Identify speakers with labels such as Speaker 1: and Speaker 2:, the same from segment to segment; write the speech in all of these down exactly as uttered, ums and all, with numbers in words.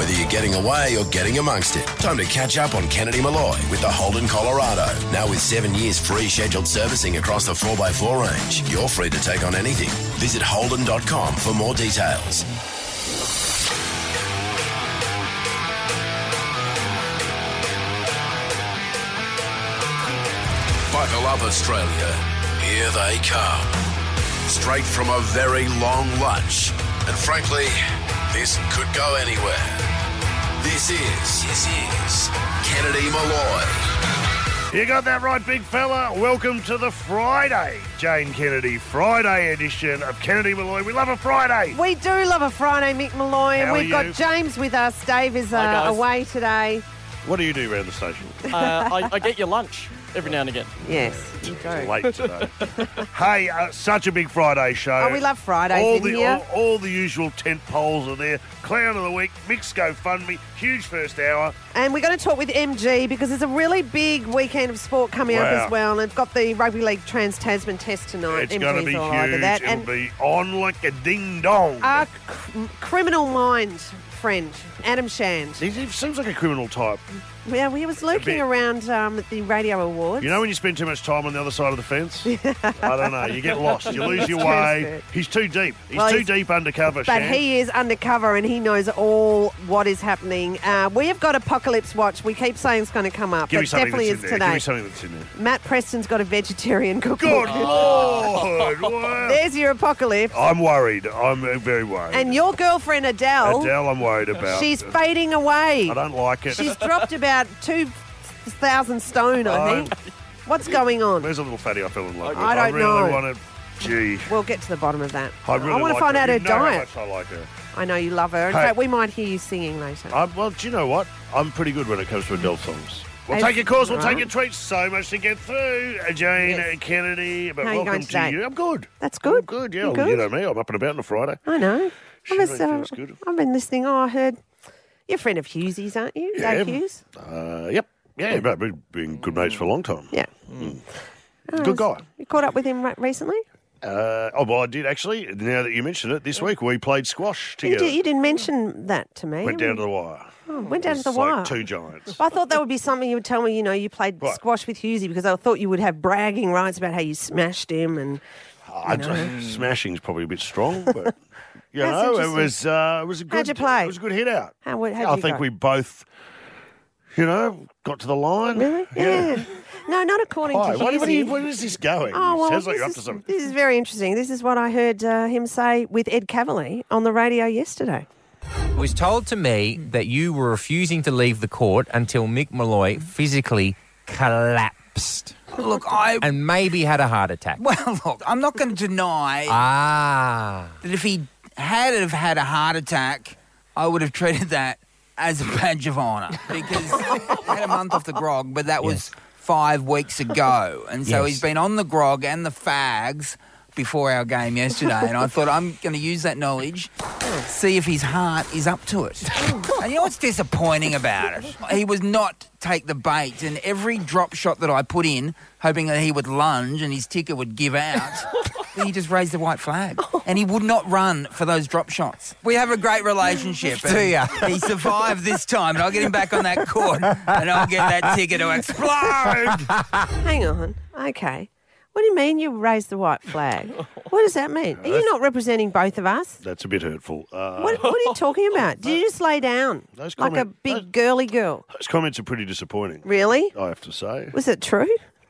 Speaker 1: Whether you're getting away or getting amongst it, time to catch up on Kennedy Malloy with the Holden Colorado. Now with seven years free scheduled servicing across the four by four range, you're free to take on anything. Visit holden dot com for more details. Buckle up, Australia. Here they come. Straight from a very long lunch. And frankly, this could go anywhere. This is, this is Kennedy Malloy.
Speaker 2: You got that right, big fella. Welcome to the Friday, Jane Kennedy, Friday edition of Kennedy Malloy. We love a Friday.
Speaker 3: We do love a Friday, Mick Malloy. And
Speaker 2: How
Speaker 3: we've
Speaker 2: are
Speaker 3: got
Speaker 2: you?
Speaker 3: James with us. Dave is uh,
Speaker 4: Hi, guys.
Speaker 3: away today.
Speaker 2: What do you do around the station?
Speaker 4: Uh, I, I get your lunch every now and again.
Speaker 3: Yes, you do.
Speaker 2: Late today. Hey, uh, such a big Friday show.
Speaker 3: Oh, we love Fridays
Speaker 2: all
Speaker 3: in
Speaker 2: the,
Speaker 3: here.
Speaker 2: All, all the usual tent poles are there. Clown of the week, Mix GoFundMe, huge first hour.
Speaker 3: And we're going to talk with M G because there's a really big weekend of sport coming up
Speaker 2: Wow.
Speaker 3: as well. And it's got the Rugby League Trans-Tasman Test tonight.
Speaker 2: It's going to
Speaker 3: M G's
Speaker 2: be
Speaker 3: all over
Speaker 2: huge.
Speaker 3: that.
Speaker 2: It'll
Speaker 3: And
Speaker 2: be on like a ding-dong.
Speaker 3: our c- criminal mind friend, Adam Shand.
Speaker 2: he, he seems like a criminal type.
Speaker 3: Yeah, he was lurking
Speaker 2: bit.
Speaker 3: around um, at the Radio Awards.
Speaker 2: You know when you spend too much time on the other side of the fence? I don't know. You get lost. You lose your
Speaker 3: That's
Speaker 2: way.
Speaker 3: true.
Speaker 2: He's too deep. He's
Speaker 3: Well,
Speaker 2: too
Speaker 3: he's-
Speaker 2: deep undercover,
Speaker 3: But
Speaker 2: Shan.
Speaker 3: he is undercover and he knows all what is happening. Uh, we have got Apocalypse Watch. We keep saying it's going to come up.
Speaker 2: Give me
Speaker 3: It
Speaker 2: something
Speaker 3: definitely
Speaker 2: that's
Speaker 3: is
Speaker 2: in there. Give me
Speaker 3: today.
Speaker 2: something that's in there.
Speaker 3: Matt Preston's got a vegetarian cookbook.
Speaker 2: Good Lord! Wow.
Speaker 3: There's your Apocalypse.
Speaker 2: I'm worried. I'm uh, very worried.
Speaker 3: And your girlfriend Adele,
Speaker 2: Adele, I'm worried about.
Speaker 3: she's fading away.
Speaker 2: I don't like it.
Speaker 3: She's dropped about two thousand stone, I
Speaker 2: Oh.
Speaker 3: think. What's going on?
Speaker 2: Where's the little fatty I fell in love with?
Speaker 3: I don't
Speaker 2: really
Speaker 3: know.
Speaker 2: want to... Gee.
Speaker 3: We'll get to the bottom of that.
Speaker 2: I really
Speaker 3: want to
Speaker 2: like
Speaker 3: find
Speaker 2: her.
Speaker 3: out her
Speaker 2: You know how
Speaker 3: diet.
Speaker 2: much I like her.
Speaker 3: I know you love her. In
Speaker 2: Hey.
Speaker 3: fact, we might hear you singing later.
Speaker 2: Um, well, do you know what? I'm pretty good when it comes to Adele songs. We'll
Speaker 3: As-
Speaker 2: take your calls, we'll
Speaker 3: right.
Speaker 2: take your tweets. So much to get through. Uh, Jane,
Speaker 3: Yes.
Speaker 2: uh, Kennedy, but
Speaker 3: How are you
Speaker 2: welcome
Speaker 3: going
Speaker 2: to
Speaker 3: today?
Speaker 2: you. I'm good.
Speaker 3: That's good.
Speaker 2: I'm good, yeah.
Speaker 3: You
Speaker 2: Well,
Speaker 3: good?
Speaker 2: You know me, I'm up and about on a Friday.
Speaker 3: I know.
Speaker 2: She
Speaker 3: I was,
Speaker 2: really
Speaker 3: uh,
Speaker 2: feels good.
Speaker 3: I've been listening. Oh, I heard you're a friend of Hughes's, aren't you?
Speaker 2: Yeah.
Speaker 3: Dave Hughes?
Speaker 2: Uh, yep. Yeah, but we've been good mates for a long time.
Speaker 3: Yeah. Oh,
Speaker 2: Good guy.
Speaker 3: You caught up with him re- recently?
Speaker 2: Uh, oh, well, I did actually. Now that you mention it, this week we played squash
Speaker 3: You,
Speaker 2: together.
Speaker 3: did, you didn't mention that to me.
Speaker 2: Went down to the wire.
Speaker 3: Oh, went down to
Speaker 2: It's
Speaker 3: the
Speaker 2: like
Speaker 3: wire.
Speaker 2: two giants.
Speaker 3: I thought that would be something you would tell me, you know, you played
Speaker 2: What?
Speaker 3: squash with Hughesy because I thought you would have bragging rights about how you smashed him and...
Speaker 2: I don't- smashing's probably a bit strong, but you
Speaker 3: That's
Speaker 2: know, it
Speaker 3: interesting.
Speaker 2: was uh, it was a good.
Speaker 3: How'd you play?
Speaker 2: It was a good hit out.
Speaker 3: How- how'd
Speaker 2: Yeah, I
Speaker 3: you
Speaker 2: think
Speaker 3: go?
Speaker 2: we both, you know, got to the line.
Speaker 3: Really? Yeah. No, not according
Speaker 2: Why?
Speaker 3: to
Speaker 2: What,
Speaker 3: Hughesy.
Speaker 2: what, are you, where is this going?
Speaker 3: Oh, well,
Speaker 2: Sounds like
Speaker 3: this,
Speaker 2: you're up
Speaker 3: is,
Speaker 2: to something.
Speaker 3: this is very interesting. This is what I heard uh, him say with Ed Cavalier on the radio yesterday.
Speaker 5: It was told to me that you were refusing to leave the court until Mick Malloy physically collapsed
Speaker 6: Look, I.
Speaker 5: and maybe had a heart attack.
Speaker 6: Well, look, I'm not going to deny
Speaker 5: Ah.
Speaker 6: that if he had have had a heart attack, I would have treated that as a badge of honour because he had a month off the grog, but that was
Speaker 5: Yes.
Speaker 6: five weeks ago. And so
Speaker 5: Yes.
Speaker 6: he's been on the grog and the fags before our game yesterday, and I thought I'm going to use that knowledge, see if his heart is up to it. And you know what's disappointing about it? He was not take the bait, and every drop shot that I put in, hoping that he would lunge and his ticker would give out, he just raised the white flag, and he would not run for those drop shots. We have a great relationship.
Speaker 5: Do ya?
Speaker 6: He survived this time, and I'll get him back on that court, and I'll get that ticker to explode.
Speaker 3: Hang on. Okay. What do you mean you raised the white flag? What does that mean? Are you not representing both of us?
Speaker 2: That's a bit hurtful. Uh,
Speaker 3: What, what are you talking about? Did you just lay down
Speaker 2: Those
Speaker 3: like a
Speaker 2: comment-
Speaker 3: big
Speaker 2: those-
Speaker 3: girly girl?
Speaker 2: Those comments are pretty disappointing.
Speaker 3: Really?
Speaker 2: I have to say.
Speaker 3: Was it true?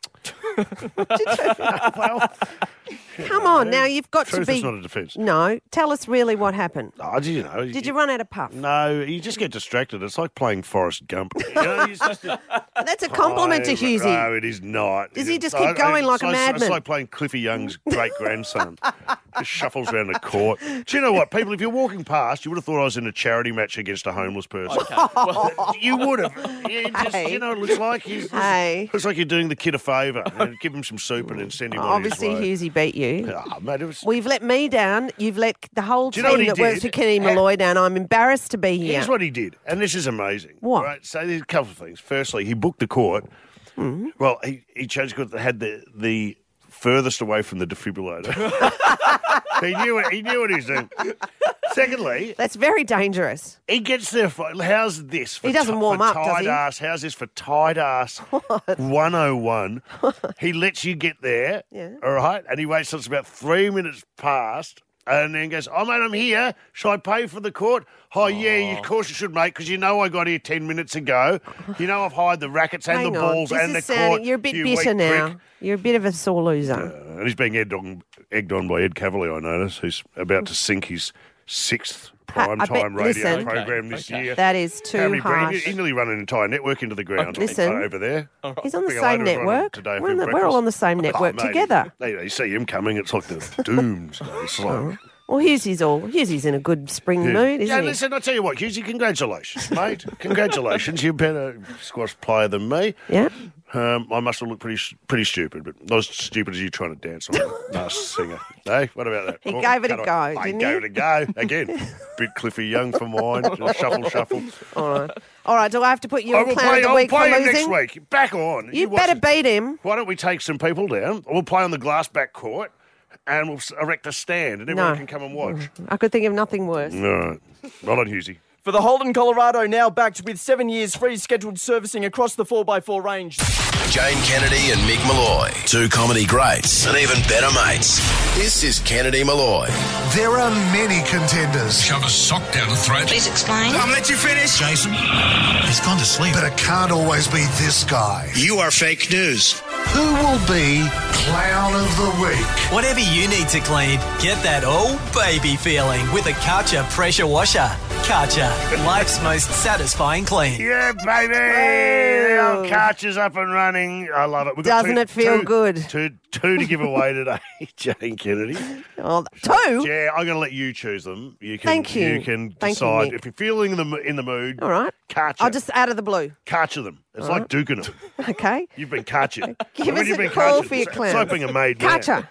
Speaker 2: well,
Speaker 3: Come on, now you've got
Speaker 2: truth
Speaker 3: to be...
Speaker 2: is not a defence.
Speaker 3: No, tell us really what happened.
Speaker 2: Oh, do you know?
Speaker 3: Did you run out of puff?
Speaker 2: No, you just get distracted. It's like playing Forrest Gump. You know, it's just
Speaker 3: That's a compliment to
Speaker 2: Oh,
Speaker 3: Hughesy.
Speaker 2: No, it is not.
Speaker 3: Does he
Speaker 2: It's-
Speaker 3: just keep going like a
Speaker 2: it's
Speaker 3: madman?
Speaker 2: It's like playing Cliffy Young's great-grandson. Just shuffles around the court. Do you know what, people, if you're walking past, you would have thought I was in a charity match against a homeless person. You would have. You, just,
Speaker 3: Hey.
Speaker 2: you know what it looks like? He's,
Speaker 3: Hey.
Speaker 2: Looks like you're doing the kid a favour. And give him some soup and then send him on
Speaker 3: Obviously,
Speaker 2: his way.
Speaker 3: Hughesy beat you.
Speaker 2: Oh, mate, it was...
Speaker 3: We've let me down. You've let the whole
Speaker 2: Do you know what
Speaker 3: team
Speaker 2: he
Speaker 3: that works
Speaker 2: did?
Speaker 3: for Kenny Malloy down. I'm embarrassed to be here.
Speaker 2: Here's what he did, and this is amazing.
Speaker 3: What?
Speaker 2: Right? So there's a couple of things. Firstly, he booked the court.
Speaker 3: Hmm.
Speaker 2: Well, he, he chose a court that had the, the furthest away from the defibrillator. he knew what he knew what he was doing. Secondly,
Speaker 3: That's very dangerous.
Speaker 2: he gets there for, how's this? For
Speaker 3: He doesn't
Speaker 2: ti-
Speaker 3: warm
Speaker 2: for
Speaker 3: up, does
Speaker 2: tight
Speaker 3: he?
Speaker 2: ass. How's this for tight ass one oh one? He lets you get there,
Speaker 3: Yeah.
Speaker 2: all right, and he waits till it's about three minutes past. And then goes, oh, mate, I'm here. Should I pay for the court? Oh, yeah, you, of course you should, mate, because you know I got here ten minutes ago. You know I've hired the rackets and
Speaker 3: Hang
Speaker 2: the
Speaker 3: on.
Speaker 2: balls
Speaker 3: This
Speaker 2: and
Speaker 3: is
Speaker 2: the
Speaker 3: sounding,
Speaker 2: court.
Speaker 3: You're a bit
Speaker 2: you
Speaker 3: bitter
Speaker 2: weak
Speaker 3: now.
Speaker 2: prick.
Speaker 3: You're a bit of a sore loser.
Speaker 2: Uh, and he's being egged on, egged on by Ed Cavalier, I notice, who's about to sink his sixth prime
Speaker 3: I bet-
Speaker 2: time radio
Speaker 3: listen.
Speaker 2: program
Speaker 4: Okay,
Speaker 2: this
Speaker 4: okay.
Speaker 2: year.
Speaker 3: That is
Speaker 2: How
Speaker 3: too
Speaker 2: many bring-
Speaker 3: harsh.
Speaker 2: He nearly run an entire network into the ground.
Speaker 3: Listen.
Speaker 2: uh, over there.
Speaker 3: He's on the
Speaker 2: Bring a
Speaker 3: same
Speaker 2: load of us running
Speaker 3: network.
Speaker 2: today
Speaker 3: We're,
Speaker 2: for
Speaker 3: on the- we're
Speaker 2: breakfast.
Speaker 3: all on the same network
Speaker 2: Oh, mate,
Speaker 3: together.
Speaker 2: You, you see him coming, it's like the doomsday. It's like,
Speaker 3: Well, Hughesy's all. Hughesy's in a good spring mood, isn't
Speaker 2: yeah,
Speaker 3: he?
Speaker 2: listen, I'll tell you what, Husey, congratulations, mate. Congratulations. You're a better squash player than me.
Speaker 3: Yeah.
Speaker 2: Um, I must have looked pretty pretty stupid, but not as stupid as you trying to dance on a nice singer. Hey, what about that?
Speaker 3: He
Speaker 2: Oh,
Speaker 3: gave it a
Speaker 2: cut
Speaker 3: go,
Speaker 2: off. I
Speaker 3: didn't
Speaker 2: gave
Speaker 3: he?
Speaker 2: it a go. Again, bit Cliffy Young for mine. Just shuffle, shuffle.
Speaker 3: All right. All right. Do I have to put you
Speaker 2: I
Speaker 3: on
Speaker 2: will
Speaker 3: clown
Speaker 2: play,
Speaker 3: of the
Speaker 2: I'll
Speaker 3: week for
Speaker 2: play him
Speaker 3: losing?
Speaker 2: next week. Back on.
Speaker 3: You
Speaker 2: watch
Speaker 3: better
Speaker 2: it.
Speaker 3: beat him.
Speaker 2: Why don't we take some people down? We'll play on the glass back court and we'll s- erect a stand and everyone
Speaker 3: No.
Speaker 2: can come and watch.
Speaker 3: I could think of nothing worse.
Speaker 2: All right. Well on, Husey.
Speaker 4: For the Holden, Colorado, now backed with seven years free scheduled servicing across the four by four range.
Speaker 1: Jane Kennedy and Mick Malloy. Two comedy greats and even better mates. This is Kennedy Malloy.
Speaker 7: There are many contenders.
Speaker 8: Shove a sock down the throat.
Speaker 9: Please explain.
Speaker 8: I'll let you finish. Jason, he's gone to sleep.
Speaker 7: But it can't always be this guy.
Speaker 8: You are fake news.
Speaker 7: Who will be Clown of the Week?
Speaker 10: Whatever you need to clean, get that oh baby feeling with a Karcher pressure washer. Karcher, life's most satisfying clean.
Speaker 2: Yeah, baby. The old Karcher's up and running. I love it. We've got
Speaker 3: Doesn't
Speaker 2: two-
Speaker 3: it feel
Speaker 2: two-
Speaker 3: good?
Speaker 2: Two, two to give away today, Jane Kennedy.
Speaker 3: Oh, two?
Speaker 2: Yeah, I'm going to let you choose them. You can,
Speaker 3: Thank you.
Speaker 2: You can
Speaker 3: Thank you,
Speaker 2: decide
Speaker 3: Mick.
Speaker 2: if you're feeling in the mo- in the mood.
Speaker 3: All right.
Speaker 2: Karcher.
Speaker 3: I'll just out of the blue.
Speaker 2: Karcher them. It's like duking them.
Speaker 3: Okay.
Speaker 2: You've been Karchered.
Speaker 3: Give
Speaker 2: When
Speaker 3: us
Speaker 2: you've
Speaker 3: a
Speaker 2: been
Speaker 3: call
Speaker 2: Karchered,
Speaker 3: for your
Speaker 2: it's-
Speaker 3: clowns.
Speaker 2: It's like being a maid man.
Speaker 3: Catcher.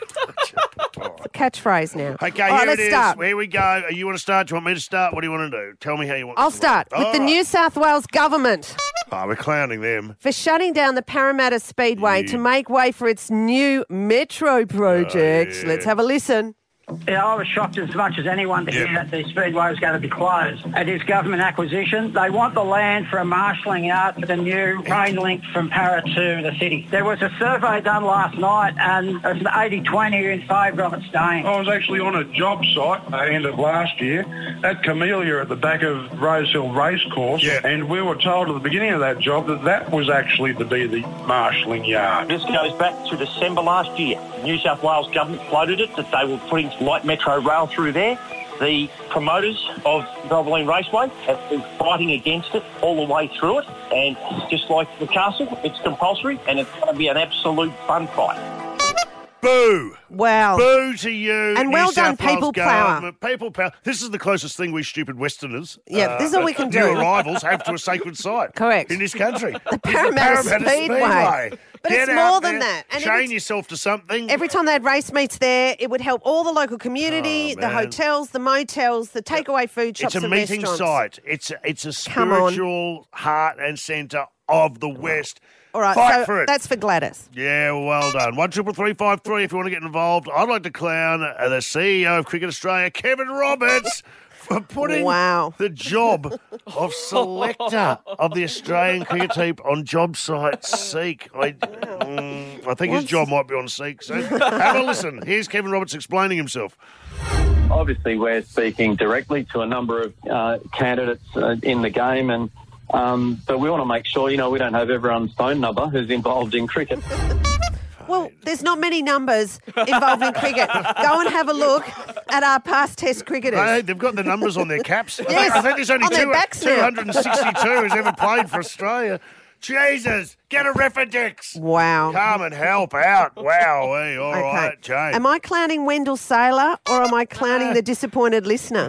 Speaker 3: Catchphrase now.
Speaker 2: Okay,
Speaker 3: All
Speaker 2: here
Speaker 3: right, let's
Speaker 2: it is.
Speaker 3: start.
Speaker 2: Here we go. You want to start? Do you want me to start? What do you want to do? Tell me how you want
Speaker 3: I'll
Speaker 2: to
Speaker 3: start with
Speaker 2: All
Speaker 3: the
Speaker 2: right.
Speaker 3: New South Wales government
Speaker 2: Oh, we're clowning them.
Speaker 3: for shutting down the Parramatta Speedway
Speaker 2: Yeah.
Speaker 3: to make way for its new metro project.
Speaker 2: Oh, yeah.
Speaker 3: Let's have a listen.
Speaker 11: Yeah, I was shocked as much as anyone to
Speaker 2: Yep.
Speaker 11: hear that the Speedway was going to be closed. It is government acquisition. They want the land for a marshalling yard for the new train link from Para to the city. There was a survey done last night and it was an eighty twenty in favour of it staying.
Speaker 12: I was actually on a job site at the end of last year at Camellia at the back of Rosehill Racecourse,
Speaker 2: Yeah.
Speaker 12: and we were told at the beginning of that job that that was actually to be the marshalling yard.
Speaker 13: This goes back to December last year. New South Wales government floated it that they were putting light metro rail through there. The promoters of Valvoline Raceway have been fighting against it all the way through it, and just like the castle, it's compulsory and it's going to be an absolute fun fight.
Speaker 2: Boo!
Speaker 3: Wow.
Speaker 2: Boo to you.
Speaker 3: And
Speaker 2: New
Speaker 3: well done,
Speaker 2: South Wales
Speaker 3: people power.
Speaker 2: government. People power. This is the closest thing we stupid Westerners.
Speaker 3: Yeah, this is all we can
Speaker 2: new
Speaker 3: do.
Speaker 2: arrivals have to a sacred site.
Speaker 3: Correct.
Speaker 2: In this country. The
Speaker 3: Parramatta Speedway. But
Speaker 2: Get
Speaker 3: it's
Speaker 2: out
Speaker 3: more than
Speaker 2: there,
Speaker 3: that. And
Speaker 2: chain
Speaker 3: every-
Speaker 2: yourself to something.
Speaker 3: Every time they had race meets there, it would help all the local community,
Speaker 2: Oh,
Speaker 3: the
Speaker 2: man.
Speaker 3: hotels, the motels, the takeaway food shops
Speaker 2: It's a
Speaker 3: and
Speaker 2: meeting
Speaker 3: restaurants.
Speaker 2: site. It's a, it's a
Speaker 3: Come on.
Speaker 2: spiritual heart and centre of the West.
Speaker 3: All right,
Speaker 2: Fight
Speaker 3: so
Speaker 2: for it.
Speaker 3: that's for Gladys.
Speaker 2: Yeah, well done. One triple three five three. If you want to get involved, I'd like to clown uh, the C E O of Cricket Australia, Kevin Roberts, for putting
Speaker 3: Wow.
Speaker 2: the job of selector of the Australian cricket team on job site Seek. I, mm, I think his
Speaker 3: What's-
Speaker 2: job might be on Seek soon. Have a listen. Here's Kevin Roberts explaining himself.
Speaker 13: Obviously, we're speaking directly to a number of uh, candidates uh, in the game, and um, but we want to make sure, you know, we don't have everyone's phone number who's involved in cricket.
Speaker 3: Well, there's not many numbers involved in cricket. Go and have a look at our past Test cricketers.
Speaker 2: Hey, they've got the numbers on their caps. I,
Speaker 3: Yes,
Speaker 2: think, I think there's only
Speaker 3: on their
Speaker 2: two,
Speaker 3: backs now.
Speaker 2: two hundred sixty-two who's ever played for Australia. Jesus, get a Refedix.
Speaker 3: Wow.
Speaker 2: Come and help out. Wow, hey, all
Speaker 3: Okay.
Speaker 2: right, Jane.
Speaker 3: Am I clowning Wendell Saylor or am I clowning the disappointed listener?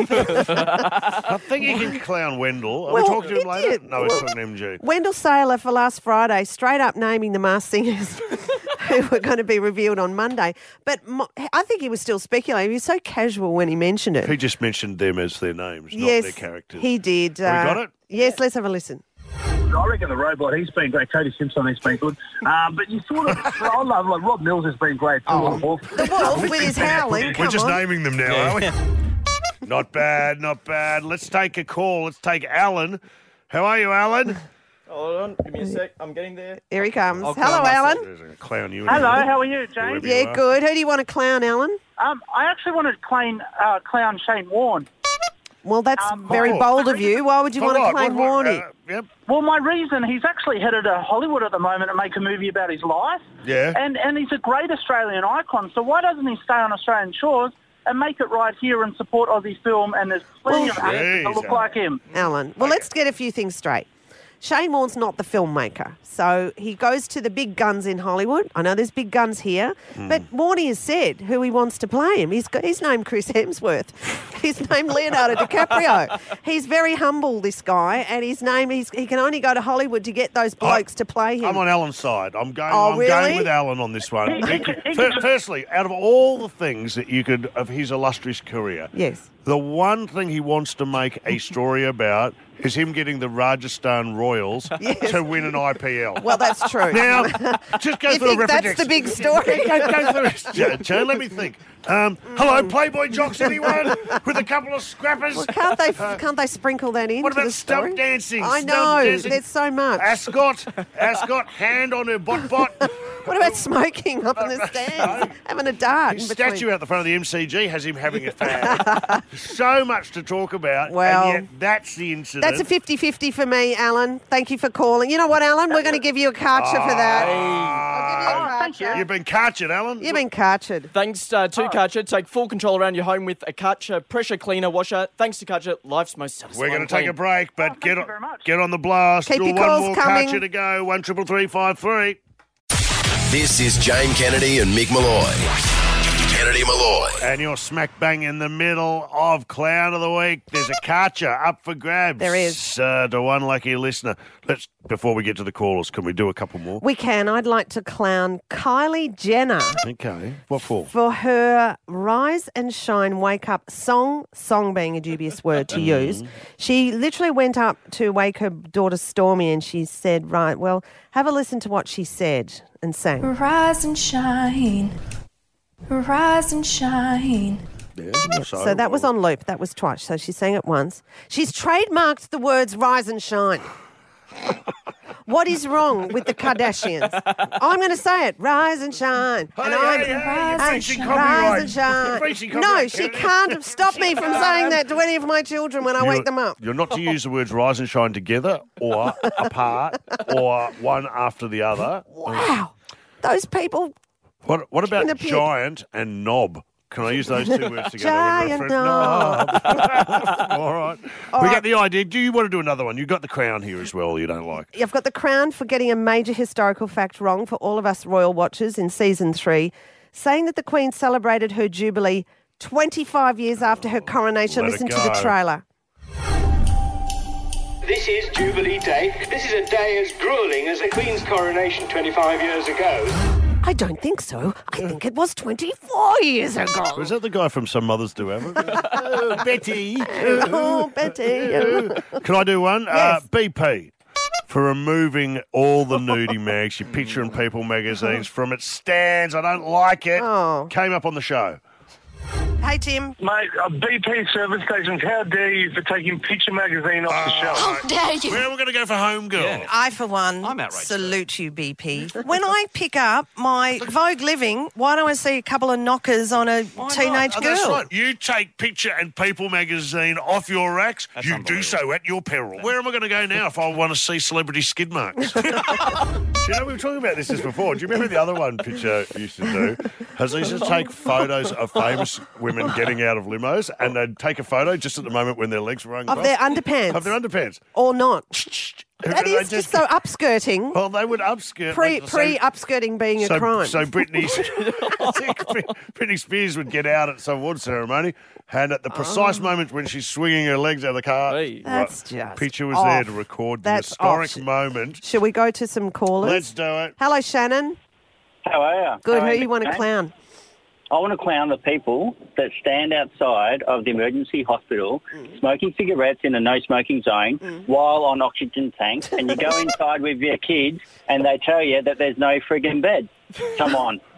Speaker 2: I think you can clown Wendell. Are
Speaker 3: Well,
Speaker 2: we talking to him later?
Speaker 3: idiot.
Speaker 2: No, we're talking to M G.
Speaker 3: Wendell Saylor for last Friday, straight up naming the masked singers who were going to be revealed on Monday. But mo- I think he was still speculating. He was so casual when he mentioned it.
Speaker 2: He just mentioned them as their names,
Speaker 3: yes,
Speaker 2: not their characters.
Speaker 3: he did.
Speaker 2: Have we
Speaker 3: uh,
Speaker 2: got it?
Speaker 3: Yes, let's have a listen.
Speaker 12: I reckon the robot, he's been great. Cody Simpson, he's been good. Um, but you sort of, I love, like, Rob Mills has been great too.
Speaker 3: Oh. The wolf with his howling.
Speaker 2: We're
Speaker 3: Come
Speaker 2: just
Speaker 3: on.
Speaker 2: naming them now, are we? Not bad, not bad. Let's take a call. Let's take Alan. How are you, Alan?
Speaker 4: Hold on, give me a sec. I'm getting there.
Speaker 3: Here he comes.
Speaker 4: I'll
Speaker 3: Hello,
Speaker 4: clown
Speaker 3: Alan.
Speaker 2: There's a clown you.
Speaker 9: Hello, how are you, James?
Speaker 2: Whoever you
Speaker 3: Yeah,
Speaker 2: are.
Speaker 3: good. Who do you want to clown, Alan?
Speaker 9: Um, I actually wanted to clown, uh, clown Shane Warne.
Speaker 3: Well, that's
Speaker 9: Um,
Speaker 3: very
Speaker 2: oh.
Speaker 3: bold of you. Why would you
Speaker 2: For
Speaker 3: want to
Speaker 2: what?
Speaker 3: claim
Speaker 2: What- what-
Speaker 3: Warnie?
Speaker 2: uh, yep.
Speaker 9: Well, my reason, he's actually headed to Hollywood at the moment to make a movie about his life.
Speaker 2: Yeah.
Speaker 9: And, and he's a great Australian icon, so why doesn't he stay on Australian shores and make it right here and support Aussie film? And there's plenty
Speaker 3: Well,
Speaker 9: of actors that
Speaker 2: Jeez,
Speaker 9: look like him.
Speaker 3: Alan. Well, let's get a few things straight. Shane Warne's not the filmmaker, so he goes to the big guns in Hollywood. I know there's big guns here,
Speaker 2: Hmm.
Speaker 3: but Warnie has said who he wants to play him. He's got, he's named Chris Hemsworth. He's named Leonardo DiCaprio. He's very humble, this guy, and his name he's, he can only go to Hollywood to get those blokes to play him.
Speaker 2: I'm on Alan's side. I'm going.
Speaker 3: Oh,
Speaker 2: I'm
Speaker 3: really?
Speaker 2: going with Alan on this one.
Speaker 9: He- he- he-
Speaker 2: Fir- Firstly, out of all the things that you could of his illustrious career,
Speaker 3: Yes.
Speaker 2: the one thing he wants to make a story about is him getting the Rajasthan Royals
Speaker 3: Yes.
Speaker 2: to win an I P L.
Speaker 3: Well, that's true.
Speaker 2: Now, just go
Speaker 3: You
Speaker 2: through
Speaker 3: think
Speaker 2: the
Speaker 3: that's
Speaker 2: reference.
Speaker 3: the big story?
Speaker 2: go, go through it. Joe, Joe, let me think. Um, hello, Playboy jocks, anyone? With a couple of scrappers?
Speaker 3: Well, can't they can't they sprinkle that in?
Speaker 2: What
Speaker 3: to
Speaker 2: about
Speaker 3: the story?
Speaker 2: stump dancing?
Speaker 3: I
Speaker 2: Stump
Speaker 3: know.
Speaker 2: dancing?
Speaker 3: There's so much.
Speaker 2: Ascot, Ascot, hand on her bot bot.
Speaker 3: What about smoking up in the stands, having a dart?
Speaker 2: His
Speaker 3: in between?
Speaker 2: statue out the front of the M C G has him having a fag. So much to talk about,
Speaker 3: Well,
Speaker 2: and yet that's the incident.
Speaker 3: That's a fifty-fifty for me, Alan. Thank you for calling. You know what, Alan? We're going to give you a karcher for that. I'll give you a karcher.
Speaker 2: You've been cartured, Alan.
Speaker 3: You've been karchered.
Speaker 4: Thanks uh, to Karcher. Take full control around your home with a Karcher pressure cleaner washer. Thanks to Karcher, life's most satisfying.
Speaker 2: We're going to take
Speaker 4: clean.
Speaker 2: a break, but get
Speaker 9: you
Speaker 2: on,
Speaker 9: very much.
Speaker 2: get on the blast.
Speaker 3: Keep
Speaker 2: Still
Speaker 3: your
Speaker 2: one
Speaker 3: calls
Speaker 2: more
Speaker 3: coming.
Speaker 2: Karcher to go. One triple three five three.
Speaker 1: This is Jane Kennedy and Mick Malloy. Kennedy Malloy.
Speaker 2: And you're smack bang in the middle of Clown of the Week. There's a Karcher up for grabs.
Speaker 3: There is.
Speaker 2: Uh, to one lucky listener. Let's before we get to the callers, can we do a couple more?
Speaker 3: We can. I'd like to clown Kylie Jenner
Speaker 2: Okay. What for?
Speaker 3: for her Rise and Shine Wake Up song, song being a dubious word to use. She literally went up to wake her daughter Stormy and she said, right, well, have a listen to what she said and sang.
Speaker 14: Rise and shine, rise and shine.
Speaker 2: Yeah,
Speaker 3: So that was on loop. That was twice. So she sang it once. She's trademarked the words rise and shine. What is wrong with the Kardashians? I'm going to say it. Rise and shine.
Speaker 2: Hey,
Speaker 3: and
Speaker 2: hey,
Speaker 3: I'm
Speaker 2: hey, you're
Speaker 3: and
Speaker 2: breaching
Speaker 3: rise
Speaker 2: copyright.
Speaker 3: and shine.
Speaker 2: You're breaching
Speaker 3: No,
Speaker 2: copyright.
Speaker 3: she can't stop me from saying that to any of my children when I
Speaker 2: You're-
Speaker 3: wake them up.
Speaker 2: You're not to use the words rise and shine together or apart or one after the other.
Speaker 3: Wow. Those people.
Speaker 2: What What about
Speaker 3: In the pit.
Speaker 2: giant and knob? Can I use those two words together?
Speaker 3: Giant
Speaker 2: in reference-
Speaker 3: knob.
Speaker 2: No. All right.
Speaker 3: All
Speaker 2: we
Speaker 3: right.
Speaker 2: got the idea. Do you want to do another one? You've got the crown here as well. You don't like.
Speaker 3: I've got the crown for getting a major historical fact wrong for all of us royal watchers in season three, saying that the Queen celebrated her jubilee twenty-five years after her coronation.
Speaker 2: Let it
Speaker 3: Listen to the
Speaker 2: go.
Speaker 3: trailer.
Speaker 15: This is Jubilee Day. This is a day as gruelling as the Queen's coronation twenty-five years ago.
Speaker 3: I don't think so. I think it was twenty-four years ago.
Speaker 2: Was that the guy from Some Mothers Do Everything? Oh, Betty.
Speaker 3: Oh, Betty.
Speaker 2: Can I do one?
Speaker 3: Yes.
Speaker 2: Uh, B P. For removing all the nudie mags, your Picture and People magazines from its stands. I don't like it.
Speaker 3: Oh.
Speaker 2: Came up on the show.
Speaker 3: Hey, Tim.
Speaker 12: Mate, uh, B P service stations, how dare you for taking Picture magazine off the shelf?
Speaker 14: How dare you?
Speaker 2: Where are we going to go for Home Girl?
Speaker 16: I, for one,
Speaker 10: I'm outraged,
Speaker 16: salute you, B P. When I pick up my Vogue Living, why do I see a couple of knockers on a teenage
Speaker 2: Oh,
Speaker 16: girl?
Speaker 2: that's right. You take Picture and People magazine off your racks. you do so at your peril. Where am I going to go now if I want to see celebrity skid marks? Do you know, we were talking about this just before. Do you remember the other one Picture used to do? Has they used to take photos of famous women getting out of limos and they'd take a photo just at the moment when their legs were uncrossed.
Speaker 3: Of their underpants.
Speaker 2: Of their underpants.
Speaker 3: Or not.
Speaker 2: And
Speaker 3: That
Speaker 2: they
Speaker 3: is just so upskirting.
Speaker 2: Well, they would upskirt.
Speaker 3: Pre
Speaker 2: like, so-
Speaker 3: pre upskirting being
Speaker 2: so,
Speaker 3: a crime.
Speaker 2: So Britney, Britney Spears would get out at some award ceremony, and at the precise
Speaker 3: Oh.
Speaker 2: moment when she's swinging her legs out of the car,
Speaker 3: That's
Speaker 2: right,
Speaker 3: just
Speaker 2: Picture was
Speaker 3: off.
Speaker 2: there to record the
Speaker 3: That's
Speaker 2: historic
Speaker 3: off.
Speaker 2: moment.
Speaker 3: Shall we go to some callers?
Speaker 2: Let's do it.
Speaker 3: Hello, Shannon.
Speaker 11: How are you?
Speaker 3: Good.
Speaker 11: How
Speaker 3: Who
Speaker 11: are
Speaker 3: you want to
Speaker 11: mate?
Speaker 3: clown?
Speaker 11: I want to clown the people that stand outside of the emergency hospital smoking cigarettes in a no-smoking zone while on oxygen tanks, and you go inside with your kids and they tell you that there's no friggin' bed. Come on.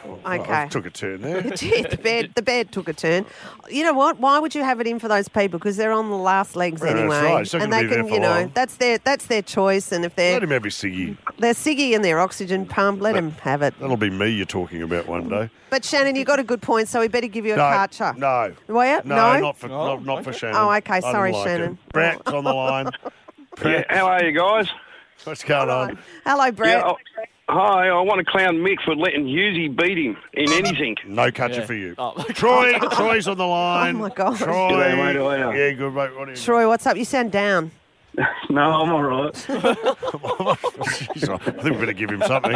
Speaker 3: Okay.
Speaker 2: Oh, took a turn there.
Speaker 3: It did. The bed, the bed took a turn. You know what? Why would you have it in for those people? Because they're on the last legs
Speaker 2: Yeah, that's
Speaker 3: anyway,
Speaker 2: right. It's not
Speaker 3: and
Speaker 2: gonna
Speaker 3: they
Speaker 2: be there
Speaker 3: can,
Speaker 2: for
Speaker 3: you know,
Speaker 2: long.
Speaker 3: that's their that's their choice. And if they're
Speaker 2: Let him have his ciggy.
Speaker 3: they're ciggy and their oxygen pump, let them have it.
Speaker 2: That'll be me you're talking about one day.
Speaker 3: But Shannon, you got a good point, so we better give you a
Speaker 2: No,
Speaker 3: Karcher.
Speaker 2: no.
Speaker 3: What?
Speaker 2: No,
Speaker 3: No?
Speaker 2: not for not, not for Shannon.
Speaker 3: Oh, okay.
Speaker 2: I didn't
Speaker 3: Sorry,
Speaker 2: like
Speaker 3: Shannon.
Speaker 2: it. Brett's on the line.
Speaker 17: Yeah, how are you guys?
Speaker 2: What's going on?
Speaker 3: Hello, Brett.
Speaker 17: Yeah, I- hi, I want to clown Mick for letting Hughesy beat him in anything.
Speaker 2: No catcher
Speaker 17: Yeah.
Speaker 2: for you.
Speaker 17: Oh.
Speaker 2: Troy, Troy's on the line.
Speaker 3: Oh, my God.
Speaker 2: Troy.
Speaker 17: G'day, mate, how are you?
Speaker 2: Yeah, good, mate. What are you?
Speaker 3: Troy, what's up? You sound down.
Speaker 17: No, I'm all right.
Speaker 2: Jeez, I think we better give him something.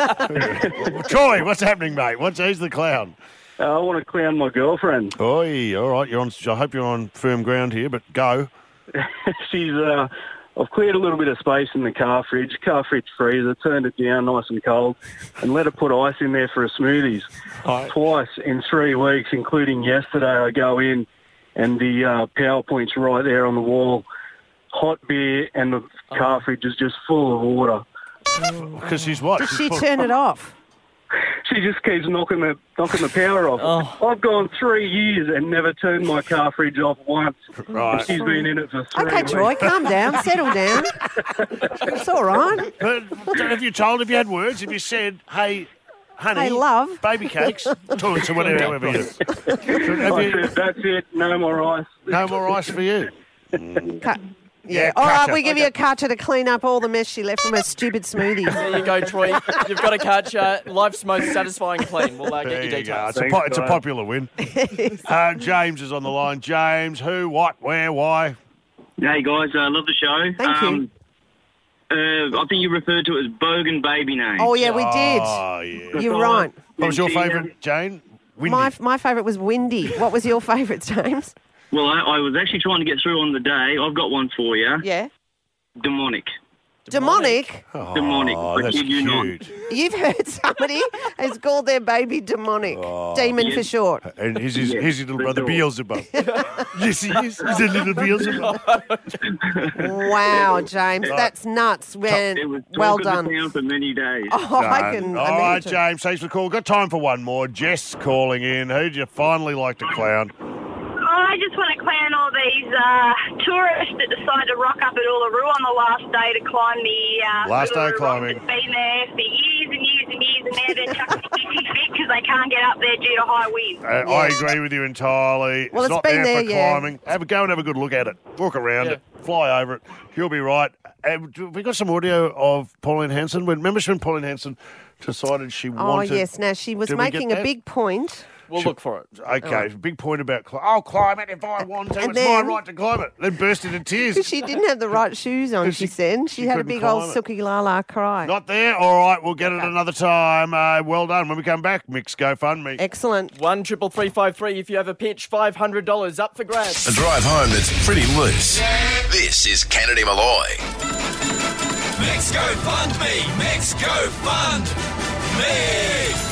Speaker 2: Troy, what's happening, mate? What's who's the clown?
Speaker 17: Uh, I want to clown my girlfriend.
Speaker 2: Oi, all right. You're on. I hope you're on firm ground here, but go.
Speaker 17: She's, uh, I've cleared a little bit of space in the car fridge, car fridge freezer, turned it down nice and cold, and let her put ice in there for her smoothies. Twice in three weeks, including yesterday, I go in and the uh, PowerPoint's right there on the wall. Hot beer and the car fridge is just full of water.
Speaker 2: Because she's what?
Speaker 3: Did
Speaker 2: She's
Speaker 3: she
Speaker 2: full-
Speaker 3: turn it off?
Speaker 17: She just keeps knocking the knocking the power off. I've gone three years and never turned my car fridge off once.
Speaker 2: Right.
Speaker 17: And she's been in it for three
Speaker 3: Okay,
Speaker 17: weeks.
Speaker 3: Troy, calm down, settle down. It's all right.
Speaker 2: But have you told? Have you had words? Have you said, "Hey, honey,
Speaker 3: Hey, love."
Speaker 2: baby cakes"? Talk to whatever, however you. Have
Speaker 17: I
Speaker 2: you
Speaker 17: said, that's it. No more ice.
Speaker 2: no more ice for you?
Speaker 3: Cut. Yeah.
Speaker 2: Yeah,
Speaker 3: All right,
Speaker 2: Karcher.
Speaker 3: we give you a Karcher to clean up all the mess she left from her stupid smoothies.
Speaker 4: There you go, Troy. You've got a Karcher. Life's most satisfying clean. We'll uh, get
Speaker 2: There
Speaker 4: your
Speaker 2: you go.
Speaker 4: details.
Speaker 2: It's a, po- it's a popular win. uh, James is on the line. James, who, what, where, why?
Speaker 18: Hey guys, I uh, love the show.
Speaker 3: Thank
Speaker 18: you. Uh, I think you referred to it as bogan baby name.
Speaker 3: Oh, yeah, we did.
Speaker 2: Oh, yeah.
Speaker 3: You're right.
Speaker 2: What was your
Speaker 18: She, um,
Speaker 2: favourite, Jane? Windy.
Speaker 3: My my favourite was Windy. What was your favourite, James?
Speaker 18: Well, I, I was actually trying to get through on the day. I've got one for you.
Speaker 3: Yeah.
Speaker 18: Demonic.
Speaker 3: Demonic?
Speaker 2: Oh,
Speaker 18: Demonic. I
Speaker 2: that's
Speaker 18: kid you not.
Speaker 2: cute.
Speaker 3: You've heard somebody has called their baby demonic. Demon
Speaker 18: Yeah.
Speaker 3: for short.
Speaker 2: And he's his,
Speaker 18: Yeah,
Speaker 2: he's his little
Speaker 18: for
Speaker 2: brother
Speaker 18: sure.
Speaker 2: Beelzebub. Yes, he is. He's a little Beelzebub.
Speaker 3: Wow, James, that's nuts. Man,
Speaker 18: It was talk
Speaker 3: well
Speaker 18: of
Speaker 3: done.
Speaker 18: the town for many days.
Speaker 3: Oh, I
Speaker 2: Done.
Speaker 3: can
Speaker 2: All right,
Speaker 3: imagine.
Speaker 2: James, thanks for the call. Got time for one more. Jess calling in. Who'd you finally like to clown?
Speaker 19: I just want to clown all these uh, tourists that decide to rock up at Uluru on the last day to climb the uh,
Speaker 2: Last day
Speaker 19: Uluru Rock
Speaker 2: climbing.
Speaker 19: that's been there for years and years and years, and now they're chucking fifty feet because they can't get up there due to high winds.
Speaker 2: Uh, I agree with you entirely.
Speaker 3: Well, it's
Speaker 2: not
Speaker 3: been
Speaker 2: there,
Speaker 3: there,
Speaker 2: for
Speaker 3: yeah.
Speaker 2: climbing. Have a go and have a good look at it. Walk around
Speaker 4: Yeah.
Speaker 2: it. Fly over it. You'll be right. And we got some audio of Pauline Hanson. When remember when Pauline Hanson decided she
Speaker 3: Oh,
Speaker 2: wanted.
Speaker 3: yes. Now, she was
Speaker 2: Did we get
Speaker 3: making a
Speaker 2: that?
Speaker 3: big point.
Speaker 4: We'll look for it.
Speaker 2: Okay, big point about cli- I'll climb it if I want to.
Speaker 3: And
Speaker 2: it's
Speaker 3: then-
Speaker 2: my right to climb it. Then burst into tears.
Speaker 3: She didn't have the right shoes on, she,
Speaker 2: She-
Speaker 3: said. She,
Speaker 2: she
Speaker 3: had a
Speaker 2: couldn't
Speaker 3: big old
Speaker 2: climb it.
Speaker 3: sookie la la cry.
Speaker 2: Not there. All right, we'll get it another time. Uh, well done. When we come back, Mix GoFundMe.
Speaker 3: Excellent.
Speaker 4: One triple three five three. If you have a pitch, five hundred dollars up for grabs.
Speaker 1: A drive home that's pretty loose. This is Kennedy Malloy.
Speaker 10: Mix go fund me! Mix go fund me!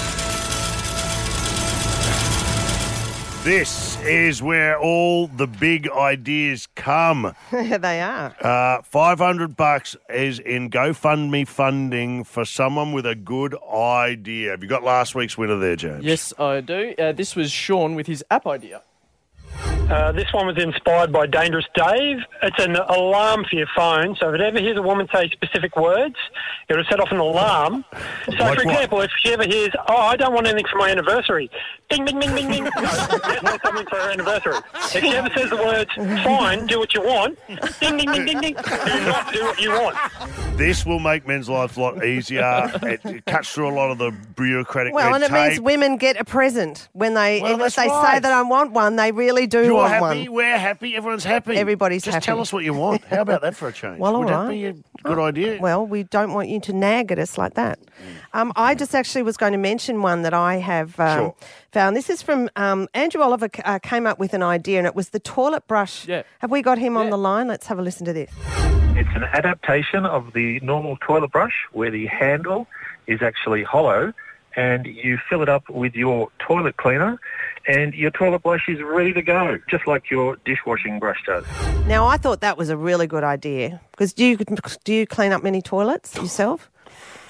Speaker 2: This is where all the big ideas come.
Speaker 3: They are.
Speaker 2: Uh, five hundred bucks is in GoFundMe funding for someone with a good idea. Have you got last week's winner there, James?
Speaker 4: Yes, I do. Uh, this was Sean with his app idea.
Speaker 20: Uh, this one was inspired by Dangerous Dave. It's an alarm for your phone, so if it ever hears a woman say specific words, it'll set off an alarm. So,
Speaker 2: Like
Speaker 20: for
Speaker 2: what?
Speaker 20: example, if she ever hears, oh, I don't want anything for my anniversary, ding, ding, ding, ding, ding, no, that's not something for her anniversary. If she ever says the words, fine, do what you want, ding, ding, ding, ding, ding, do not do what you want.
Speaker 2: This will make men's lives a lot easier. It, it cuts through a lot of the bureaucratic
Speaker 3: Well,
Speaker 2: red
Speaker 3: and it
Speaker 2: tape.
Speaker 3: means women get a present. When they,
Speaker 2: Well,
Speaker 3: if
Speaker 2: that's
Speaker 3: they say
Speaker 2: right.
Speaker 3: that I want one, they really do
Speaker 2: You're
Speaker 3: want
Speaker 2: happy,
Speaker 3: one.
Speaker 2: we're happy, everyone's happy.
Speaker 3: Everybody's
Speaker 2: Just
Speaker 3: happy.
Speaker 2: tell us what you want. How about that for a change?
Speaker 3: Well, all
Speaker 2: Would that
Speaker 3: right.
Speaker 2: be a good idea?
Speaker 3: Well, we don't want you to nag at us like that. Um, I just actually was going to mention one that I have um,
Speaker 2: Sure.
Speaker 3: found. This is from um, Andrew Oliver c- uh, came up with an idea, and it was the toilet brush.
Speaker 4: Yeah.
Speaker 3: Have we got him on the line? Let's have a listen to this.
Speaker 21: It's an adaptation of the normal toilet brush where the handle is actually hollow and you fill it up with your toilet cleaner and your toilet brush is ready to go, just like your dishwashing brush does.
Speaker 3: Now, I thought that was a really good idea because do you do you clean up many toilets yourself?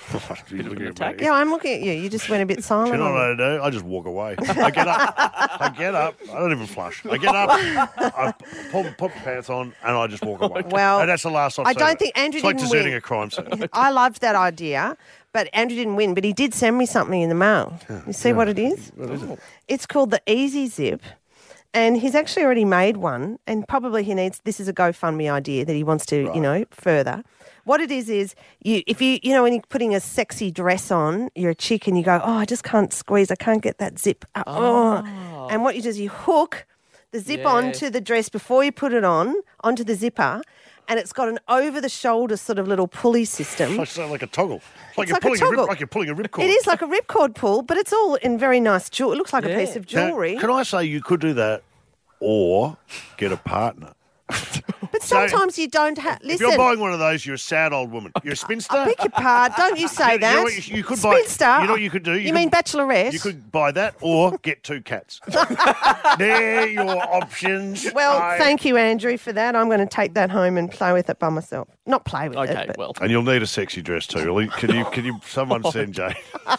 Speaker 2: You're looking at me.
Speaker 3: Yeah, I'm looking at you. You just went a bit silent.
Speaker 2: Do you know
Speaker 3: on
Speaker 2: what
Speaker 3: me.
Speaker 2: I do? I just walk away. I get up. I get up. I don't even flush. I get up. I pull, put my pants on, and I just walk away.
Speaker 3: Well,
Speaker 2: and that's the last I've
Speaker 3: I
Speaker 2: seen
Speaker 3: don't
Speaker 2: it.
Speaker 3: think Andrew
Speaker 2: It's like
Speaker 3: didn't
Speaker 2: deserting
Speaker 3: win.
Speaker 2: a crime scene.
Speaker 3: I loved that idea, but Andrew didn't win. But he did send me something in the mail. You see what it is?
Speaker 2: What is it?
Speaker 3: It's called the Easy Zip. And he's actually already made one, and probably he needs, this is a GoFundMe idea that he wants to, you know, further. What it is is, you if you, you know, when you're putting a sexy dress on, you're a chick and you go, oh, I just can't squeeze, I can't get that zip up. Oh. And what you do is you hook the zip
Speaker 4: Yes.
Speaker 3: onto the dress before you put it on, onto the zipper, and it's got an over-the-shoulder sort of little pulley system.
Speaker 2: It's like a toggle. It's like,
Speaker 3: It's
Speaker 2: you're
Speaker 3: like a
Speaker 2: pulling a, rip,
Speaker 3: toggle.
Speaker 2: like you're pulling a ripcord.
Speaker 3: It is like a ripcord pull, but it's all in very nice jewelry. It looks like a
Speaker 2: Yeah.
Speaker 3: piece of
Speaker 2: Now,
Speaker 3: jewellery.
Speaker 2: can I say you could do that or get a partner?
Speaker 3: But sometimes you don't have.
Speaker 2: If
Speaker 3: Listen,
Speaker 2: you're buying one of those, you're a sad old woman. You're a spinster.
Speaker 3: I beg your pardon. Don't you say
Speaker 2: You know
Speaker 3: that.
Speaker 2: what you, you could buy.
Speaker 3: Spinster.
Speaker 2: You know what you could do?
Speaker 3: You,
Speaker 2: could-
Speaker 3: mean bachelorette?
Speaker 2: You could buy that or get two cats. They're your options.
Speaker 3: Well,
Speaker 2: I-
Speaker 3: thank you, Andrew, for that. I'm going to take that home and play with it by myself. Not play with
Speaker 4: Okay,
Speaker 3: it, but
Speaker 4: well.
Speaker 2: And you'll need a sexy dress too. Can you? Can you? Someone send Jane.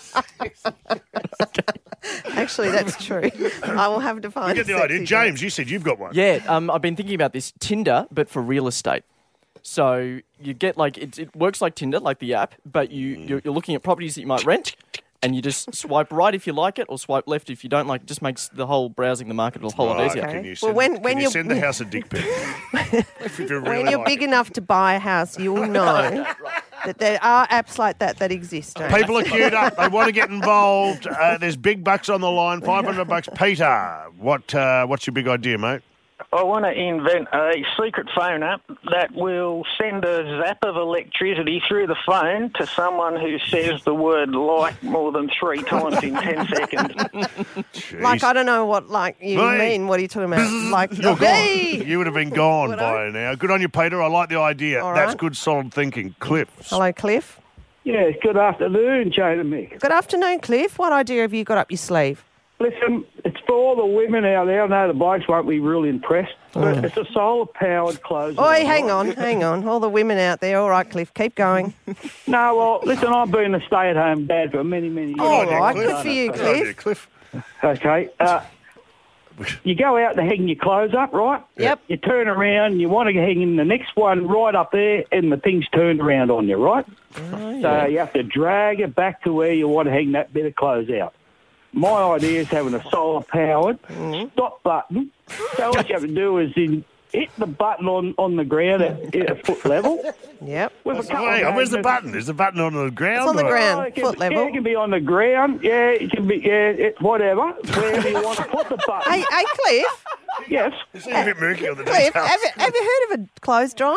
Speaker 3: actually, that's true. I will have to
Speaker 2: You
Speaker 3: find.
Speaker 2: get the
Speaker 3: a
Speaker 2: idea,
Speaker 3: sexy
Speaker 2: James. You said you've got one.
Speaker 4: Yeah, um, I've been thinking about this Tinder, but for real estate. So you get like it, it works like Tinder, like the app, but you
Speaker 2: Mm.
Speaker 4: you're, you're looking at properties that you might rent, and you just swipe right if you like it, or swipe left if you don't like. It just makes the whole browsing the market a whole lot
Speaker 2: Right,
Speaker 4: easier.
Speaker 2: Can you
Speaker 3: Well,
Speaker 2: send,
Speaker 3: when-
Speaker 2: can
Speaker 3: when
Speaker 2: you
Speaker 3: you're-
Speaker 2: send the house a dick pic? If you really
Speaker 3: When you're
Speaker 2: like
Speaker 3: big
Speaker 2: it.
Speaker 3: enough to buy a house, you will know that there are apps like that that exist. James.
Speaker 2: People are queued up. They want to get involved. Uh, there's big bucks on the line. Five hundred bucks. Peter, what? Uh, what's your big idea, mate?
Speaker 20: I want to invent a secret phone app that will send a zap of electricity through the phone to someone who says the word like more than three times in ten seconds.
Speaker 3: Like, I don't know what like you
Speaker 2: Hey.
Speaker 3: mean. What are you talking about? Like,
Speaker 2: You're
Speaker 3: hey!
Speaker 2: gone. You would have been gone by now. Good on you, Peter. I like the idea.
Speaker 3: All
Speaker 2: That's
Speaker 3: right.
Speaker 2: good, solid thinking. Cliff.
Speaker 3: Hello, Cliff.
Speaker 5: Yes, good afternoon, Jane and Mick.
Speaker 3: Good afternoon, Cliff. What idea have you got up your sleeve?
Speaker 5: Listen, it's for all the women out there. I know the blokes won't be really impressed, but
Speaker 3: Mm.
Speaker 5: it's a solar-powered clothes.
Speaker 3: Oi, hang on, hang on. All the women out there. All right, Cliff, keep going.
Speaker 5: No, well, listen, I've been a stay-at-home dad for many, many years.
Speaker 3: All right, good for you,
Speaker 2: Good idea,
Speaker 3: Cliff.
Speaker 2: Cliff.
Speaker 5: Okay. Uh, you go out to hang your clothes up, right?
Speaker 3: Yep.
Speaker 5: You turn around, you want to hang in the next one right up there, and the thing's turned around on you, right?
Speaker 3: Oh,
Speaker 5: So you have to drag it back to where you want to hang that bit of clothes out. My idea is having a solar-powered
Speaker 3: Mm-hmm.
Speaker 5: stop button. So what you have to do is in, hit the button on, on the ground at, at a foot level.
Speaker 3: Yep.
Speaker 5: With a couple
Speaker 2: Hey,
Speaker 5: of
Speaker 2: where's the
Speaker 5: magnets.
Speaker 2: button? Is the button on the ground?
Speaker 3: It's on the
Speaker 2: or-
Speaker 3: ground,
Speaker 5: Oh, it can,
Speaker 3: foot level.
Speaker 5: Yeah, it can be on the ground. Yeah, it can be, yeah, it, whatever. Wherever you want to put the button.
Speaker 3: Hey, hey, Cliff.
Speaker 5: Yes.
Speaker 2: It seems a bit murky on the
Speaker 3: Cliff,
Speaker 2: details.
Speaker 3: have you, have you heard of a clothes dryer?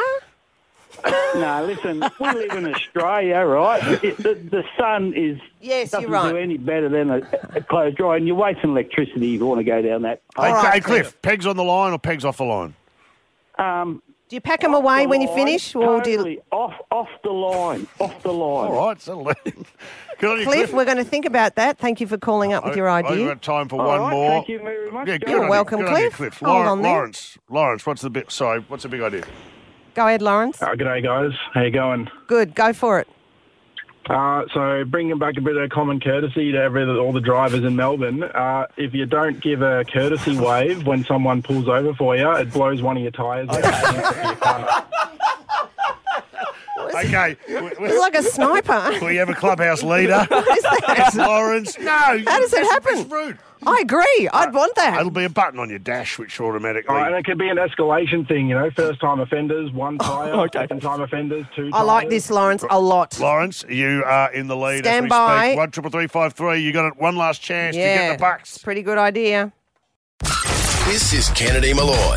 Speaker 5: No, listen, we live in Australia, right? It, the, the sun is
Speaker 3: Yes,
Speaker 5: doesn't
Speaker 3: you're right.
Speaker 5: do any better than a, a clothes dryer, and you're wasting electricity if you want to go down that.
Speaker 2: Hey,
Speaker 3: All right,
Speaker 2: hey, Cliff, pegs on the line or pegs off the line?
Speaker 5: Um,
Speaker 3: Do you pack them away
Speaker 5: the
Speaker 3: when you
Speaker 5: line,
Speaker 3: finish, or do you...
Speaker 5: totally off off the line, off the line.
Speaker 2: All right, settle down. Good on you,
Speaker 3: Cliff,
Speaker 2: Cliff.
Speaker 3: we're going to think about that. Thank you for calling up with your
Speaker 2: I've
Speaker 3: idea.
Speaker 2: got time for
Speaker 5: All
Speaker 2: one
Speaker 5: right,
Speaker 2: more.
Speaker 5: Thank you very much.
Speaker 2: Yeah, good
Speaker 3: You're
Speaker 2: on you,
Speaker 3: welcome,
Speaker 2: good on you,
Speaker 3: Cliff.
Speaker 2: Cliff.
Speaker 3: Hold
Speaker 2: Lawrence,
Speaker 3: on there.
Speaker 2: Lawrence, Lawrence, what's the bit? Sorry, what's the big idea?
Speaker 3: Go ahead, Lawrence.
Speaker 21: Uh, g'day, guys. How you going?
Speaker 3: Good, go for it.
Speaker 21: Uh, so bringing back a bit of common courtesy to every, all the drivers in Melbourne, uh, if you don't give a courtesy wave when someone pulls over for you, it blows one of your tyres out.
Speaker 2: Okay.
Speaker 3: It's like a sniper.
Speaker 2: We have a clubhouse leader.
Speaker 3: What is that?
Speaker 2: Lawrence. No.
Speaker 3: How does it
Speaker 2: that's-
Speaker 3: happen?
Speaker 2: that's rude.
Speaker 3: I agree. I'd want that.
Speaker 2: It'll be a button on your dash which automatically...
Speaker 21: Oh, and it could be an escalation thing, you know, first-time offenders, one tyre,
Speaker 4: okay.
Speaker 21: second-time offenders, two tyres.
Speaker 3: I like this, Lawrence, a lot.
Speaker 2: Lawrence, you are in the lead
Speaker 3: Stand
Speaker 2: as we
Speaker 3: by.
Speaker 2: speak. One triple three five three. You got it. One last chance to
Speaker 3: Yeah,
Speaker 2: get the bucks.
Speaker 3: pretty good idea.
Speaker 1: This is Kennedy Malloy.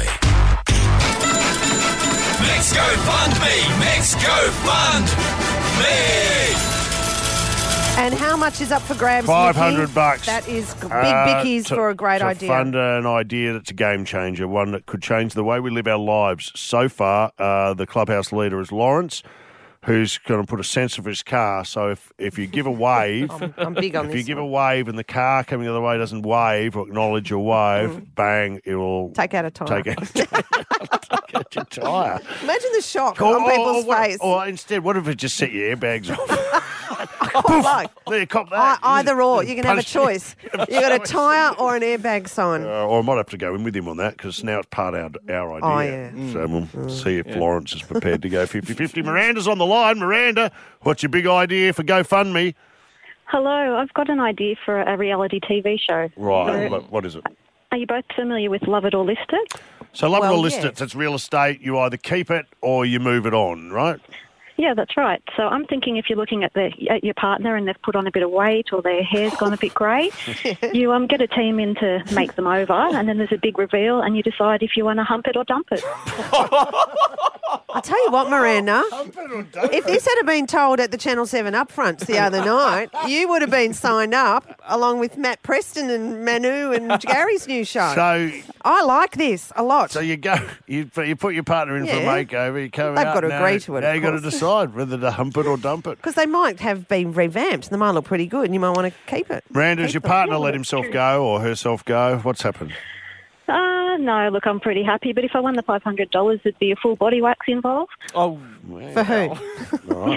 Speaker 10: Mex go fund me! Mex go fund me!
Speaker 3: And how much is up for grabs?
Speaker 2: Five
Speaker 3: Nikki?
Speaker 2: hundred bucks.
Speaker 3: That is g- big
Speaker 2: Uh,
Speaker 3: bickies
Speaker 2: to-
Speaker 3: for a great
Speaker 2: to
Speaker 3: idea.
Speaker 2: fund an idea that's a game changer, one that could change the way we live our lives. So far, uh, the clubhouse leader is Lawrence, who's going to put a sensor for his car. So if, if you give a wave,
Speaker 3: I'm, I'm big on
Speaker 2: if
Speaker 3: this.
Speaker 2: you give
Speaker 3: one.
Speaker 2: a wave and the car coming the other way doesn't wave or acknowledge your wave, bang, it will
Speaker 3: Take out a tyre.
Speaker 2: take out, take out your tyre.
Speaker 3: Imagine the shock
Speaker 2: Or,
Speaker 3: on
Speaker 2: or-
Speaker 3: people's
Speaker 2: or what-
Speaker 3: face.
Speaker 2: or instead, what if it just set your airbags off?
Speaker 3: like,
Speaker 2: There, you cop
Speaker 3: I,
Speaker 2: that.
Speaker 3: either or. You can have a
Speaker 2: Punch-
Speaker 3: choice. You got a tyre or an airbag sign.
Speaker 2: Uh, or I might have to go in with him on that because now it's part of our, our idea.
Speaker 3: Oh, yeah.
Speaker 2: So we'll
Speaker 3: Mm.
Speaker 2: see if
Speaker 3: Yeah.
Speaker 2: Lawrence is prepared to go fifty-fifty. Miranda's on the line. Miranda, what's your big idea for GoFundMe?
Speaker 6: Hello, I've got an idea for a reality T V show.
Speaker 2: Right,
Speaker 6: So,
Speaker 2: what- what is it?
Speaker 6: are you both familiar with Love It or List It?
Speaker 2: So love it
Speaker 6: Well,
Speaker 2: or list
Speaker 6: yeah.
Speaker 2: it. It's real estate. You either keep it or you move it on, right?
Speaker 6: Yeah, that's right. So I'm thinking if you're looking at the at your partner and they've put on a bit of weight or their hair's gone a bit grey, you um get a team in to make them over, and then there's a big reveal, and you decide if you want to hump it or dump it.
Speaker 3: I'll tell you what, Miranda, if this had been told at the Channel seven upfronts the other night, you would have been signed up along with Matt Preston and Manu and Gary's new show.
Speaker 2: So
Speaker 3: I like this a lot.
Speaker 2: So you go, you, you put your partner in for a
Speaker 3: Yeah.
Speaker 2: makeover. You come
Speaker 3: They've
Speaker 2: out.
Speaker 3: got to
Speaker 2: now-
Speaker 3: agree to it,
Speaker 2: Now
Speaker 3: of
Speaker 2: you got to
Speaker 3: course.
Speaker 2: decide whether to hump it or dump it.
Speaker 3: Because they might have been revamped. They might look pretty good and you might want to keep it.
Speaker 2: Miranda, does your partner let himself go or herself go? What's happened?
Speaker 6: Uh, no, look, I'm pretty happy, but if I won the five hundred dollars, there'd be a full body wax involved.
Speaker 4: Oh,
Speaker 3: For who?
Speaker 2: All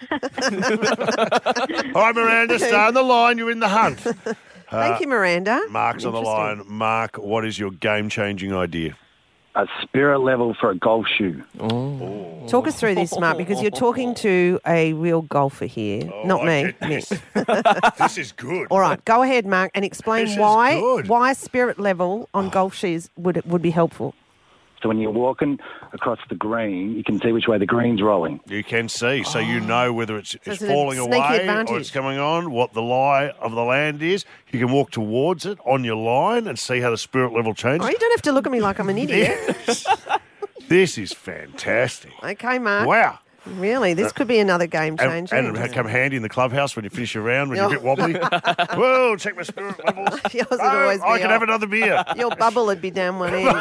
Speaker 2: right, Miranda, stay on the line. You're in the hunt.
Speaker 3: Thank you, Miranda.
Speaker 2: Mark's on the line. Mark, what is your game-changing idea?
Speaker 22: A spirit level for a golf shoe.
Speaker 3: Talk us through this, Mark, because you're talking to a real golfer here, not me. Nick.
Speaker 2: This is good.
Speaker 3: All right, go ahead, Mark, and explain
Speaker 22: This is
Speaker 3: why
Speaker 22: good.
Speaker 3: why spirit level on golf shoes would would be helpful.
Speaker 22: So when you're walking across the green, you can see which way the green's rolling.
Speaker 2: You can see, so you know whether it's, it's
Speaker 22: it's a
Speaker 2: falling
Speaker 22: sneaky
Speaker 2: away or
Speaker 22: advantage.
Speaker 2: it's coming on, what the lie of the land is. You can walk towards it on your line and see how the spirit level changes.
Speaker 3: Oh, you don't have to look at me like I'm an idiot.
Speaker 2: This is fantastic.
Speaker 3: Okay, Mark.
Speaker 2: Wow.
Speaker 3: Really, this could be another game
Speaker 2: And,
Speaker 3: changer.
Speaker 2: and it'll come handy in the clubhouse when you finish your round, when you're a bit
Speaker 3: Oh.
Speaker 2: wobbly. Whoa, check my spirit levels.
Speaker 3: Yours would
Speaker 2: Oh,
Speaker 3: always
Speaker 2: I
Speaker 3: be
Speaker 2: can
Speaker 3: off.
Speaker 2: have another beer.
Speaker 3: Your bubble would be down one end.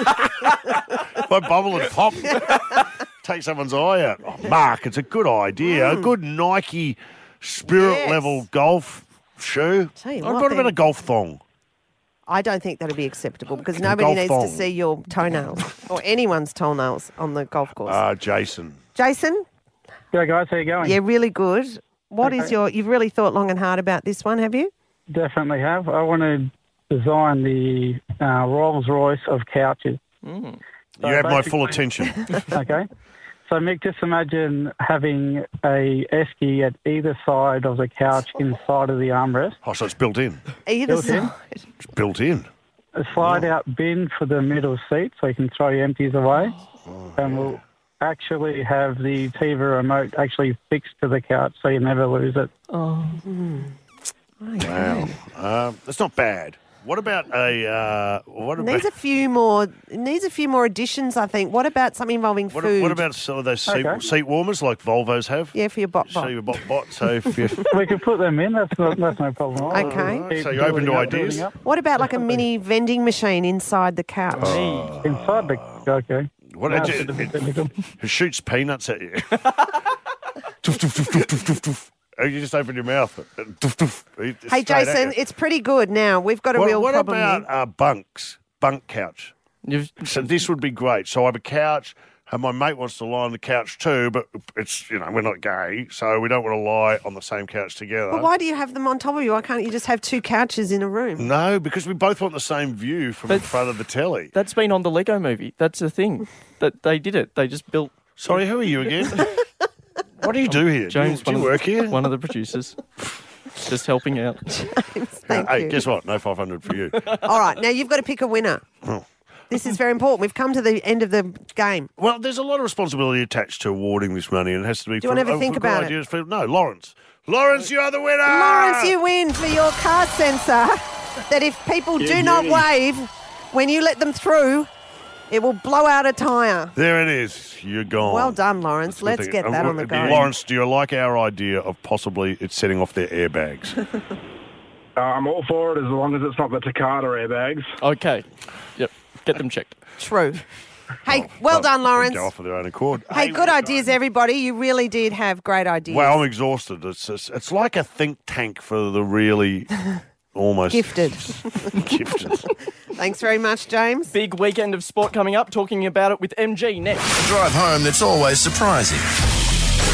Speaker 2: My bubble would pop. Take someone's eye out. Oh, Mark, it's a good idea. A good Nike spirit
Speaker 3: Yes.
Speaker 2: level golf shoe.
Speaker 3: Tell you
Speaker 2: I've
Speaker 3: what,
Speaker 2: got about
Speaker 3: then.
Speaker 2: a golf thong.
Speaker 3: I don't think that'd be acceptable because
Speaker 2: A
Speaker 3: nobody
Speaker 2: golf
Speaker 3: needs
Speaker 2: thong.
Speaker 3: to see your toenails or anyone's toenails on the golf course.
Speaker 2: Uh, Jason.
Speaker 3: Jason?
Speaker 23: Yeah, guys, how you going?
Speaker 3: Yeah, really good. What is
Speaker 23: Okay.
Speaker 3: your? You've really thought long and hard about this one, have you?
Speaker 23: Definitely have. I want to design the uh, Rolls Royce of couches.
Speaker 2: You have my full attention.
Speaker 23: Okay. So, Mick, just imagine having a esky at either side of the couch inside of the armrest.
Speaker 2: Oh, so it's built in.
Speaker 3: Either
Speaker 23: Built in.
Speaker 3: side.
Speaker 2: It's built in.
Speaker 23: A slide-out bin for the middle seat so you can throw your empties away. And we'll actually have the T V remote actually fixed to the couch so you never lose it.
Speaker 3: Oh.
Speaker 2: Wow. Um, that's not bad. What about a? Uh, what about?
Speaker 3: Needs a few more. It needs a few more additions, I think. What about something involving
Speaker 2: What,
Speaker 3: food?
Speaker 2: what about some of those seat,
Speaker 23: Okay.
Speaker 2: seat warmers like Volvos have?
Speaker 3: Yeah, for your bot
Speaker 2: So
Speaker 3: bot.
Speaker 2: your bot bot. So if you
Speaker 23: We could put them in. That's not, that's no problem. at all.
Speaker 3: Okay.
Speaker 23: Keep
Speaker 2: So you're open to
Speaker 23: building up,
Speaker 2: ideas?
Speaker 23: building up.
Speaker 3: What about like a mini vending machine inside the couch?
Speaker 2: Oh.
Speaker 23: Inside the... Okay.
Speaker 2: What
Speaker 23: Now
Speaker 2: it,
Speaker 23: it's a
Speaker 2: it,
Speaker 23: bit technical.
Speaker 2: it shoots peanuts at you. Toof, toof, toof, toof, toof, toof, toof. Oh, you just open your mouth. Toof, toof. It's
Speaker 3: Hey,
Speaker 2: straight at
Speaker 3: Jason,
Speaker 2: you.
Speaker 3: it's pretty good now. We've got a
Speaker 2: What,
Speaker 3: real
Speaker 2: what
Speaker 3: problem
Speaker 2: about
Speaker 3: here.
Speaker 2: uh, bunks? Bunk couch. So this would be great. So I have a couch, and my mate wants to lie on the couch too, but it's, you know, we're not gay, so we don't want to lie on the same couch together.
Speaker 3: But why do you have them on top of you? Why can't you just have two couches in a room?
Speaker 2: No, because we both want the same view from in front of the telly.
Speaker 4: That's been on the Lego movie. That's the thing. That they did it. They just built.
Speaker 2: Sorry, who are you again? What do you do here?
Speaker 4: James,
Speaker 2: do you, do you
Speaker 4: one
Speaker 2: work
Speaker 4: of,
Speaker 2: here?
Speaker 4: One of the producers. Just helping out.
Speaker 3: Thank
Speaker 2: hey,
Speaker 3: you.
Speaker 2: guess what? No five hundred for you.
Speaker 3: All right, now you've got to pick a winner.
Speaker 2: Oh.
Speaker 3: This is very important. We've come to the end of the game.
Speaker 2: Well, there's a lot of responsibility attached to awarding this money, and it has to be.
Speaker 3: Do you wanna
Speaker 2: for-
Speaker 3: have a
Speaker 2: oh,
Speaker 3: think
Speaker 2: for good
Speaker 3: about it?
Speaker 2: ideas for- no, Lawrence. Lawrence, you are the winner.
Speaker 3: Lawrence, you win for your car sensor that if people do
Speaker 2: Yeah,
Speaker 3: not
Speaker 2: yeah.
Speaker 3: wave when you let them through, it will blow out a tyre.
Speaker 2: There it is. You're gone.
Speaker 3: Well done, Lawrence. Let's
Speaker 2: Good
Speaker 3: get
Speaker 2: thing.
Speaker 3: that
Speaker 2: Uh,
Speaker 3: on the
Speaker 2: uh,
Speaker 3: go.
Speaker 2: Lawrence, do you like our idea of possibly it setting off their airbags?
Speaker 12: Uh, I'm all for it as long as it's not the Takata airbags.
Speaker 4: Okay. Yep. Get them checked.
Speaker 3: True. Hey, well done, Lawrence.
Speaker 2: Go off of their own accord.
Speaker 3: Hey, good ideas, everybody. You really did have great ideas.
Speaker 2: Well, I'm exhausted. It's, it's it's like a think tank for the really almost
Speaker 3: Gifted.
Speaker 2: gifted.
Speaker 3: Thanks very much, James.
Speaker 4: Big weekend of sport coming up. Talking about it with M G next.
Speaker 1: A drive home that's always surprising.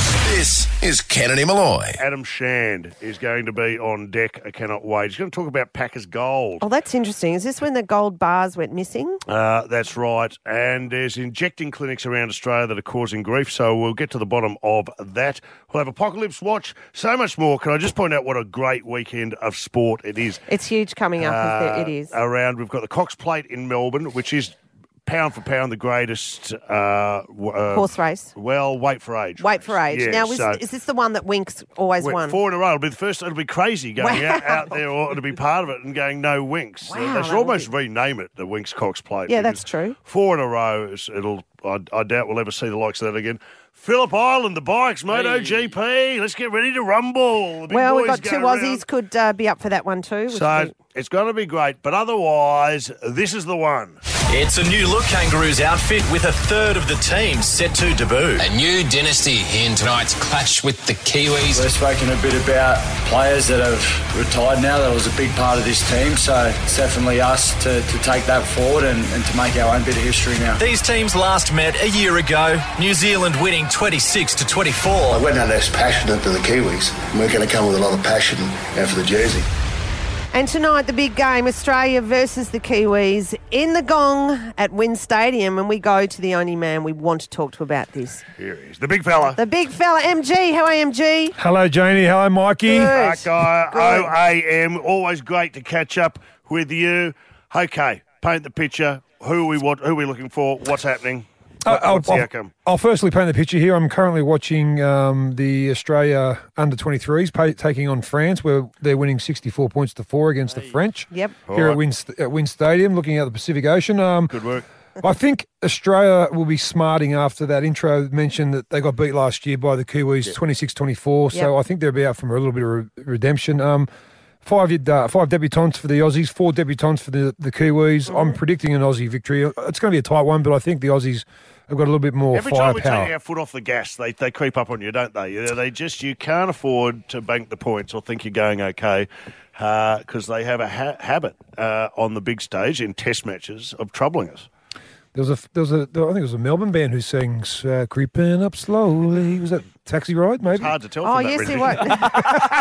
Speaker 1: This is Kennedy Malloy.
Speaker 2: Adam Shand is going to be on deck. I cannot wait. He's going to talk about Packers Gold.
Speaker 3: Oh, that's interesting. Is this when the gold bars went missing?
Speaker 2: Uh, that's right. And there's injecting clinics around Australia that are causing grief, so we'll get to the bottom of that. We'll have Apocalypse Watch, so much more. Can I just point out what a great weekend of sport it is?
Speaker 3: It's huge coming up.
Speaker 2: Uh,
Speaker 3: it is.
Speaker 2: Around, we've got the Cox Plate in Melbourne, which is pound for pound the greatest uh, w- uh,
Speaker 3: horse race.
Speaker 2: Well, weight for age.
Speaker 3: Weight for age.
Speaker 2: Yeah,
Speaker 3: now, is,
Speaker 2: so
Speaker 3: is this the one that Winks always
Speaker 2: we're
Speaker 3: won?
Speaker 2: Four in a row. It'll be the first. It'll be crazy going
Speaker 3: Wow.
Speaker 2: out, out there or to be part of it and going no Winks.
Speaker 3: Wow,
Speaker 2: they should
Speaker 3: that'll
Speaker 2: almost
Speaker 3: be-
Speaker 2: rename it the Winks Cox Plate.
Speaker 3: Yeah, that's
Speaker 2: because
Speaker 3: true.
Speaker 2: Four in a row. is- It'll. I, I doubt we'll ever see the likes of that again. Phillip Island, the bikes, MotoGP. Let's get ready to rumble. The big
Speaker 3: Well, we've
Speaker 2: boys
Speaker 3: got two
Speaker 2: go
Speaker 3: Aussies
Speaker 2: round.
Speaker 3: could uh, be up for that one too. which
Speaker 2: So
Speaker 3: would be-
Speaker 2: it's going to be great. But otherwise, this is the one.
Speaker 10: It's a new look Kangaroos outfit with a third of the team set to debut.
Speaker 7: A new dynasty in tonight's clash with the Kiwis.
Speaker 8: We've spoken a bit about players that have retired now. That was a big part of this team, so it's definitely us to, to take that forward and, and to make our own bit of history now.
Speaker 10: These teams last met a year ago, New Zealand winning twenty-six to twenty-four.
Speaker 13: We're no less passionate than the Kiwis. We're going to come with a lot of passion uh, for the jersey.
Speaker 3: And tonight, the big game, Australia versus the Kiwis in the Gong at Wynn Stadium. And we go to the only man we want to talk to about this.
Speaker 2: Here he is, the big fella.
Speaker 3: The big fella, M G. How are you, M G?
Speaker 24: Hello, Janie. Hello, Mikey.
Speaker 3: Good.
Speaker 2: That guy,
Speaker 3: Good.
Speaker 2: O A M. Always great to catch up with you. Okay, paint the picture. Who are we want? Who are we looking for? What's happening? What,
Speaker 24: I'll,
Speaker 2: what's the
Speaker 24: I'll-
Speaker 2: outcome?
Speaker 24: I'll firstly paint the picture here. I'm currently watching um, the Australia under twenty-threes pay, taking on France, where they're winning sixty-four points to four against the French.
Speaker 3: Yep.
Speaker 24: Here
Speaker 2: All right.
Speaker 24: at Wynn, St- at Wynn Stadium, looking at the Pacific Ocean. Um,
Speaker 2: Good work.
Speaker 24: I think Australia will be smarting after that intro mentioned that they got beat last year by the Kiwis, twenty-six twenty-four. So
Speaker 3: Yep.
Speaker 24: I think they'll be out from a little bit of re- redemption. Um, Five uh, five debutants for the Aussies, four debutants for the, the Kiwis. I'm predicting an Aussie victory. It's going to be a tight one, but I think the Aussies have got a little bit more
Speaker 2: Every time we
Speaker 24: firepower.
Speaker 2: take our foot off the gas, they they creep up on you, don't they? You know, They just you can't afford to bank the points or think you're going okay because they have a ha- habit uh, on the big stage in Test matches of troubling us.
Speaker 24: There was a, there was a, there, I think it was a Melbourne band who sings uh, "Creeping Up Slowly." Was that Taxi Ride? Maybe.
Speaker 2: It's hard to tell.
Speaker 3: Oh,
Speaker 2: from that
Speaker 3: yes, he
Speaker 2: rendition.
Speaker 3: was.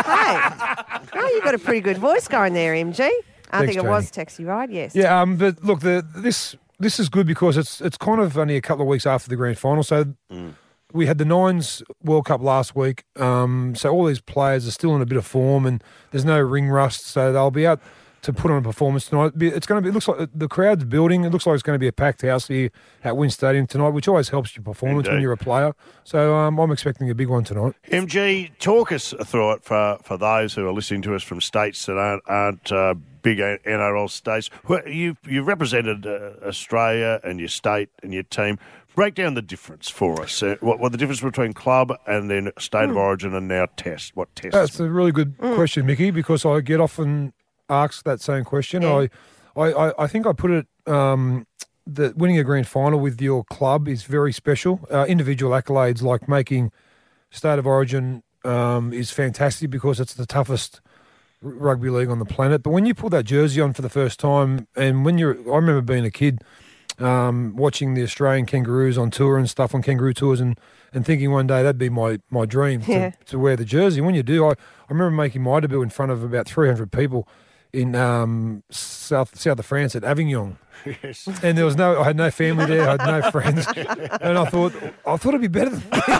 Speaker 3: Hey. Oh, you've got a pretty good voice going there, M G. I
Speaker 24: Thanks,
Speaker 3: think it was
Speaker 24: Janie.
Speaker 3: Taxi Ride, yes.
Speaker 24: Yeah, um, but look, the this this is good because it's it's kind of only a couple of weeks after the grand final. So we had the Nines World Cup last week. Um, so all these players are still in a bit of form, and there's no ring rust. So they'll be out to put on a performance tonight. Be- It's going to be. It looks like the crowd's building. It looks like it's going to be a packed house here at Wynn Stadium tonight, which always helps your performance when
Speaker 2: Indeed.
Speaker 24: you're a player. So um, I'm expecting a big one tonight.
Speaker 2: M G, talk us through it for, for those who are listening to us from states that aren't, aren't uh, big N R L states. Who- You you represented uh, Australia and your state and your team. Break down the difference for us. Uh, what, what the difference between club and then state of origin and now test? What test?
Speaker 24: That's a really good question, Mickey, because I get often asked that same question.
Speaker 2: Yeah.
Speaker 24: I, I, I- I think I put it um, that winning a grand final with your club is very special. Uh, individual accolades like making state of origin um, is fantastic because it's the toughest r- rugby league on the planet. But when you pull that jersey on for the first time, and when you're, I remember being a kid um, watching the Australian Kangaroos on tour and stuff on kangaroo tours, and, and thinking one day that'd be my my dream
Speaker 3: Yeah.
Speaker 24: to, to wear the jersey. When you do, I, I remember making my debut in front of about three hundred people in um, south south of France at Avignon.
Speaker 2: Yes.
Speaker 24: And there was no, I had no family there, I had no friends, and I thought, I thought it'd be better than this.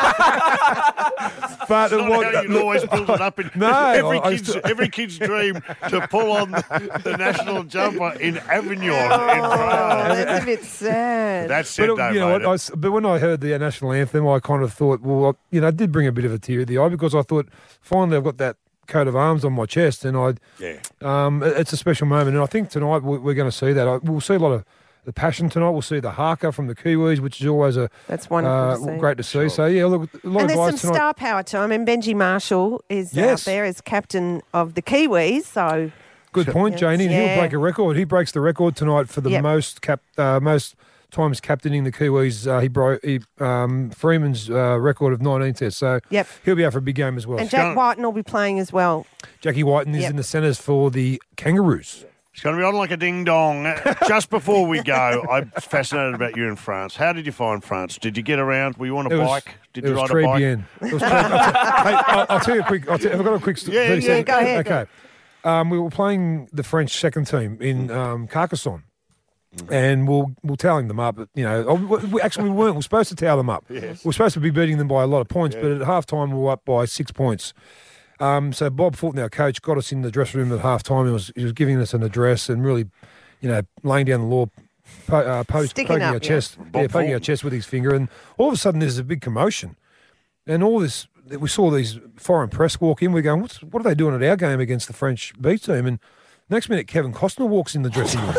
Speaker 24: But
Speaker 2: It's not how you'd always build it up. In
Speaker 24: No,
Speaker 2: every
Speaker 24: I- I
Speaker 2: kid's
Speaker 24: still-
Speaker 2: every kid's dream to pull on the, the national jumper in Avignon
Speaker 3: Oh,
Speaker 2: in France.
Speaker 3: that's a bit sad.
Speaker 2: That's
Speaker 24: But
Speaker 2: it,
Speaker 24: uh,
Speaker 2: though,
Speaker 24: you know
Speaker 2: mate.
Speaker 24: what? I s but when I heard the national anthem, I kind of thought, well, I- you know, it did bring a bit of a tear to the eye because I thought finally I've got that coat of arms on my chest, and I,
Speaker 2: Yeah.
Speaker 24: um, it- it's a special moment, and I think tonight we- we're going to see that. I, we'll see a lot of the passion tonight. We'll see the haka from the Kiwis, which is always a
Speaker 3: That's wonderful
Speaker 24: uh,
Speaker 3: to see.
Speaker 24: great to see. So yeah, look, a lot
Speaker 3: And
Speaker 24: of
Speaker 3: there's
Speaker 24: guys
Speaker 3: some
Speaker 24: tonight.
Speaker 3: star power to him. And Benji Marshall is
Speaker 24: Yes.
Speaker 3: out there as captain of the Kiwis. So
Speaker 24: Good point,
Speaker 3: Yes.
Speaker 24: Janie. And
Speaker 3: Yeah.
Speaker 24: he'll break a record. He breaks the record tonight for the
Speaker 3: Yep.
Speaker 24: most cap, uh, most times captaining the Kiwis. Uh, he broke he, um, Freeman's uh, record of nineteen tests. So
Speaker 3: Yep.
Speaker 24: he'll be out for a big game as well.
Speaker 3: and Jack Whiten will be playing as well.
Speaker 24: Jackie Whiten is
Speaker 3: Yep.
Speaker 24: in the centres for the Kangaroos.
Speaker 2: It's going to be on like a ding-dong. Just before we go, I'm fascinated about you in France. How did you find France? Did you get around? Were you on a
Speaker 24: It was-
Speaker 2: bike? Did
Speaker 24: it
Speaker 2: you
Speaker 24: was
Speaker 2: ride a
Speaker 24: très
Speaker 2: bike?
Speaker 24: bien. It was très- hey, I'll, I'll tell you a quick. I'll tell, have I got a quick? st-
Speaker 2: Yeah,
Speaker 24: thirty
Speaker 2: yeah,
Speaker 24: seconds?
Speaker 2: go ahead,
Speaker 24: Okay. Um, we were playing the French second team in um, Carcassonne, and we're we're tallying them up. You know, oh, we, we- actually we weren't. We are supposed to tally them up.
Speaker 2: Yes.
Speaker 24: We are supposed to be beating them by a lot of points,
Speaker 2: Yeah.
Speaker 24: but at half time we were up by six points. Um, so Bob Fulton, our coach, got us in the dressing room at half time. He was he was giving us an address and really, you know, laying down the law. Po, uh, post,
Speaker 3: Sticking
Speaker 24: poking
Speaker 3: up,
Speaker 24: our
Speaker 3: yeah.
Speaker 24: chest,
Speaker 2: Bob
Speaker 24: yeah, poking
Speaker 2: Fulton.
Speaker 24: our chest with his finger, and all of a sudden there's a big commotion, and all this. We saw these foreign press walk in. We're going, What's, what are they doing at our game against the French B team? And next minute, Kevin Costner walks in the dressing room.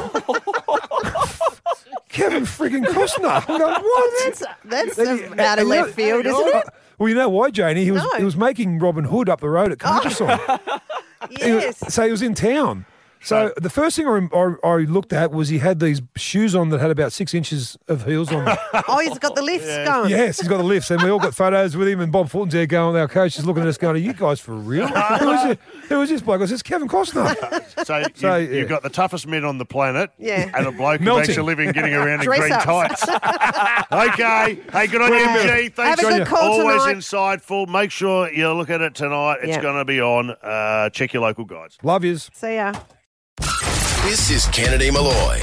Speaker 24: Kevin friggin' Costner. I'm going, what?
Speaker 3: That's, that's
Speaker 24: And he-
Speaker 3: out of
Speaker 24: and you
Speaker 3: left
Speaker 24: know-
Speaker 3: field, isn't it?
Speaker 24: Well, you know why, Janie? He was
Speaker 3: No.
Speaker 24: he was making Robin Hood up the road at Carcassonne. He was-
Speaker 3: Yes.
Speaker 24: so he was in town. So the first thing I, rem- I, I looked at was he had these shoes on that had about six inches of heels on them.
Speaker 3: Oh, he's got the lifts going.
Speaker 24: Yes, he's got the lifts, and we all got photos with him. And Bob Fulton's there going, our coach is looking at us going, "Are you guys for real? Who is it? Who is this bloke?" I said, "It's Kevin Costner."
Speaker 2: So, you,
Speaker 24: So, yeah.
Speaker 2: you've got the toughest men on the planet
Speaker 3: Yeah.
Speaker 2: and a bloke who
Speaker 24: Melting.
Speaker 2: makes a living getting around in
Speaker 3: Dress
Speaker 2: green
Speaker 3: ups.
Speaker 2: tights. Okay. Hey, good on you, M G. Thanks.
Speaker 3: Have a good call
Speaker 2: Always
Speaker 3: tonight.
Speaker 2: insightful. Make sure you look at it tonight. It's
Speaker 3: Yeah.
Speaker 2: going to be on. Uh, check your local guides.
Speaker 24: Love yous.
Speaker 3: See ya.
Speaker 1: This is Kennedy Malloy.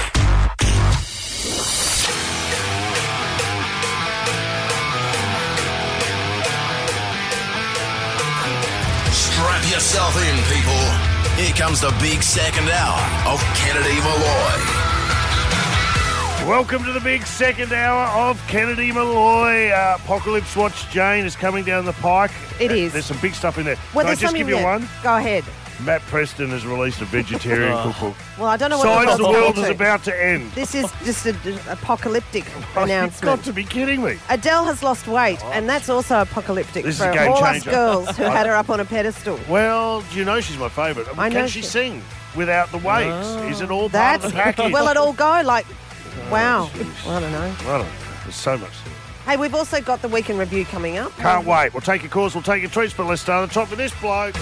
Speaker 1: Strap yourself in, people. Here comes the big second hour of Kennedy Malloy.
Speaker 2: Welcome to the big second hour of Kennedy Malloy. Uh, Apocalypse Watch Jane is coming down the pike.
Speaker 3: It is.
Speaker 2: There's some big stuff in there.
Speaker 3: Well,
Speaker 2: Can I
Speaker 3: there's
Speaker 2: just
Speaker 3: something
Speaker 2: give you
Speaker 3: there.
Speaker 2: one?
Speaker 3: Go ahead.
Speaker 2: Matt Preston has released a vegetarian cookbook.
Speaker 3: Well, I don't know what
Speaker 2: Signs
Speaker 3: else
Speaker 2: the
Speaker 3: to
Speaker 2: world
Speaker 3: get
Speaker 2: is
Speaker 3: to.
Speaker 2: about to end.
Speaker 3: This is just an apocalyptic
Speaker 2: You've
Speaker 3: announcement.
Speaker 2: got to be kidding me.
Speaker 3: Adele has lost weight, and that's also apocalyptic
Speaker 2: This is
Speaker 3: for
Speaker 2: a game
Speaker 3: all us
Speaker 2: changer.
Speaker 3: girls who had her up on a pedestal.
Speaker 2: Well, do you know she's my favourite?
Speaker 3: I
Speaker 2: Can
Speaker 3: know
Speaker 2: she
Speaker 3: she-
Speaker 2: sing without the waves? Is it all part
Speaker 3: That's
Speaker 2: of the package?
Speaker 3: will it all go? Like, wow.
Speaker 2: jeez.
Speaker 3: Well, I don't know.
Speaker 2: I don't know. There's so much.
Speaker 3: Hey, we've also got the weekend review coming up.
Speaker 2: Can't wait. We'll take your calls, we'll take your tweets, but let's start at the top with this bloke.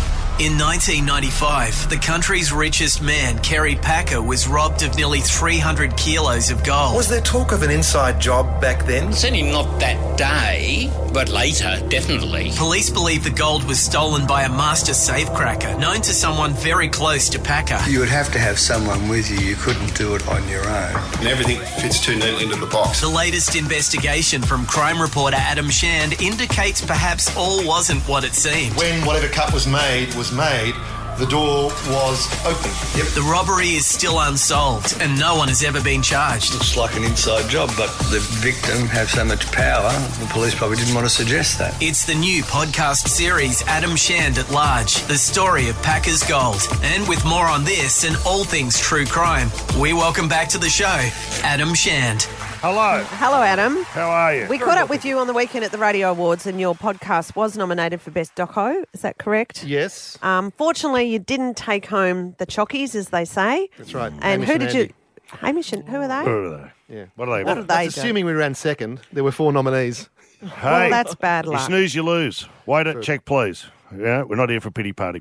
Speaker 10: In nineteen ninety-five, the country's richest man, Kerry Packer, was robbed of nearly three hundred kilos of gold.
Speaker 9: Was there talk of an inside job back then?
Speaker 7: Certainly not that day, but later, definitely.
Speaker 10: Police believe the gold was stolen by a master safecracker, known to someone very close to Packer.
Speaker 9: You would have to have someone with you. You couldn't do it on your own.
Speaker 14: And everything fits too neatly into the box.
Speaker 10: The latest investigation from crime reporter Adam Shand indicates perhaps all wasn't what it seemed.
Speaker 14: When whatever cut was made was made, the door was open. Yep.
Speaker 10: The robbery is still unsolved and no one has ever been charged.
Speaker 9: Looks like an inside job, but the victim has so much power, the police probably didn't want to suggest that.
Speaker 10: It's the new podcast series Adam Shand at Large, the story of Packer's Gold. And with more on this and all things true crime, we welcome back to the show, Adam Shand.
Speaker 2: Hello.
Speaker 3: Hello, Adam.
Speaker 2: How are you?
Speaker 3: We caught up with you on the weekend at the Radio Awards, and your podcast was nominated for Best Doco. Is that correct?
Speaker 15: Yes.
Speaker 3: Um, fortunately, you didn't take home the chockies, as they say.
Speaker 15: That's right.
Speaker 3: And
Speaker 15: Hamish
Speaker 3: who
Speaker 15: and
Speaker 3: did
Speaker 15: Andy.
Speaker 3: you? Hamish and who are they?
Speaker 2: Who are they?
Speaker 15: Yeah.
Speaker 2: What are they?
Speaker 3: What do
Speaker 15: That's
Speaker 3: they do?
Speaker 15: assuming we ran second. There were four nominees.
Speaker 2: Hey,
Speaker 3: Well, that's bad
Speaker 2: you
Speaker 3: luck.
Speaker 2: snooze, you lose. Wait it, check, please. Yeah, we're not here for a pity party.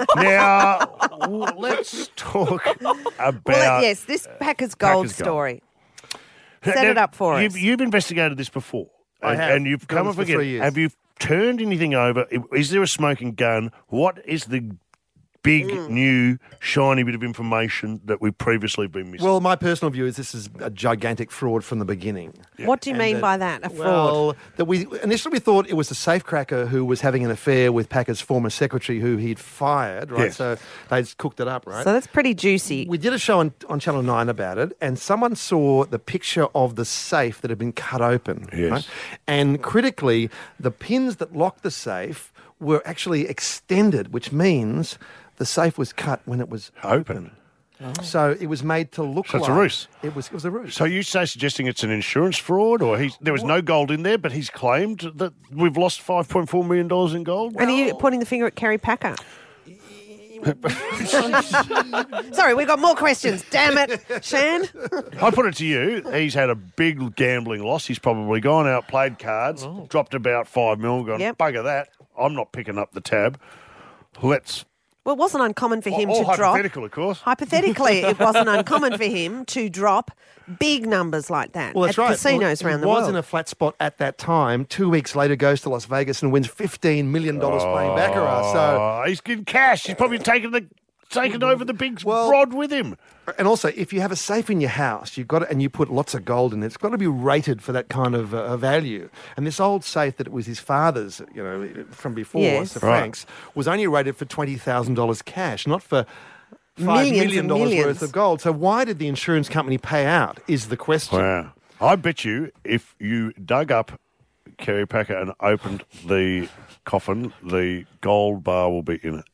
Speaker 2: Now, w- let's talk about...
Speaker 3: Well, yes, this Packer's Gold
Speaker 2: Packers Gold.
Speaker 3: story. Set
Speaker 2: Now,
Speaker 3: it up for
Speaker 2: you've,
Speaker 3: us.
Speaker 2: You've investigated this before.
Speaker 15: I
Speaker 2: and,
Speaker 15: have.
Speaker 2: and you've
Speaker 15: Done
Speaker 2: come
Speaker 15: this
Speaker 2: up
Speaker 15: for
Speaker 2: again.
Speaker 15: three years.
Speaker 2: Have you turned anything over? Is there a smoking gun? What is the big,
Speaker 3: Mm.
Speaker 2: new, shiny bit of information that we've previously been missing?
Speaker 15: Well, my personal view is this is a gigantic fraud from the beginning.
Speaker 3: What do you
Speaker 15: And
Speaker 3: mean
Speaker 15: that-
Speaker 3: by that? A fraud?
Speaker 15: Well, that we initially we thought it was the safecracker who was having an affair with Packer's former secretary, who he'd fired. Right,
Speaker 2: Yes.
Speaker 15: so they'd cooked it up. Right.
Speaker 3: So that's pretty juicy.
Speaker 15: We did a show on, on Channel nine about it, and someone saw the picture of the safe that had been cut open.
Speaker 2: Yes.
Speaker 15: Right? And critically, the pins that locked the safe were actually extended, which means the safe was cut when it was
Speaker 2: Open.
Speaker 15: open. So it was made to look
Speaker 2: So
Speaker 15: like...
Speaker 2: it's a ruse.
Speaker 15: It was, it was a ruse.
Speaker 2: So you say suggesting it's an insurance fraud, or he's, there was no gold in there, but he's claimed that we've lost five point four million dollars in gold?
Speaker 3: And are you pointing the finger at Kerry Packer? Sorry, we've got more questions. Damn it, Shan.
Speaker 2: I put it to you, he's had a big gambling loss. He's probably gone out, played cards, dropped about five mil, gone,
Speaker 3: Yep.
Speaker 2: bugger that. I'm not picking up the tab. Let's
Speaker 3: Well, it wasn't uncommon for him
Speaker 2: All
Speaker 3: to drop.
Speaker 2: hypothetical, of course.
Speaker 3: Hypothetically, it wasn't uncommon for him to drop big numbers like that
Speaker 15: Well, that's
Speaker 3: at
Speaker 15: right.
Speaker 3: casinos
Speaker 15: well,
Speaker 3: around
Speaker 15: it
Speaker 3: the
Speaker 15: was
Speaker 3: world.
Speaker 15: in a flat spot at that time. Two weeks later, goes to Las Vegas and wins fifteen million dollars playing baccarat. So
Speaker 2: Oh, he's getting cash. He's probably taken the taken over the big rod with him.
Speaker 15: And also, if you have a safe in your house, you've got it, and you put lots of gold in it, it's got to be rated for that kind of uh, value. And this old safe that it was his father's, you know, from before,
Speaker 3: Yes.
Speaker 15: Sir
Speaker 2: Right.
Speaker 15: Frank's, was only rated for twenty thousand dollars cash, not for five
Speaker 3: Millions
Speaker 15: million
Speaker 3: and
Speaker 15: dollars
Speaker 3: millions.
Speaker 15: worth of gold. So why did the insurance company pay out? Is the question.
Speaker 2: Wow. I bet you if you dug up Kerry Packer and opened the coffin, the gold bar will be in it.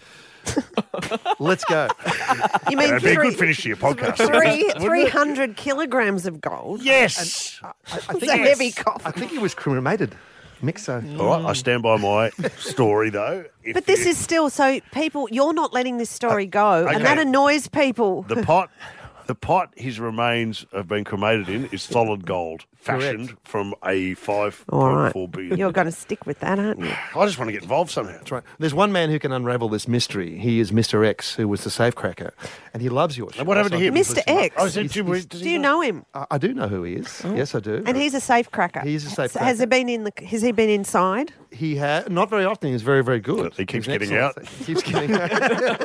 Speaker 15: Let's go.
Speaker 3: You mean
Speaker 2: That'd be a
Speaker 3: three-
Speaker 2: good finish to your podcast.
Speaker 3: Three,
Speaker 2: wouldn't it?
Speaker 3: three hundred kilograms of gold.
Speaker 2: Yes.
Speaker 15: I, I
Speaker 3: It's
Speaker 15: think
Speaker 3: a heavy coffin.
Speaker 15: I think he was cremated. Mixo.
Speaker 2: All right, I stand by my story, though. If
Speaker 3: But this
Speaker 2: you-
Speaker 3: is still so people. You're not letting this story go,
Speaker 2: okay.
Speaker 3: and that annoys people.
Speaker 2: the pot, the pot his remains have been cremated in is solid gold, fashioned from a five
Speaker 3: All
Speaker 2: point
Speaker 3: right,
Speaker 2: four billion.
Speaker 3: you're going to stick with that, aren't you?
Speaker 2: I just want to get involved somehow.
Speaker 15: That's right. There's one man who can unravel this mystery. He is Mister X, who was the safecracker, and he loves your show.
Speaker 2: And what happened to him?
Speaker 3: Mister X.
Speaker 2: Oh, is it-
Speaker 15: He's- he's-
Speaker 2: does
Speaker 3: Do
Speaker 2: he
Speaker 3: you know him?
Speaker 15: I, I do know who he is. Yes, I do.
Speaker 3: And he's a safe cracker.
Speaker 15: He's a safe
Speaker 3: So Has
Speaker 15: cracker.
Speaker 3: he been in the? Has he been inside?
Speaker 15: He had not very often. He's very, very good.
Speaker 2: He keeps
Speaker 15: He's an
Speaker 2: getting
Speaker 15: excellent- He keeps getting out.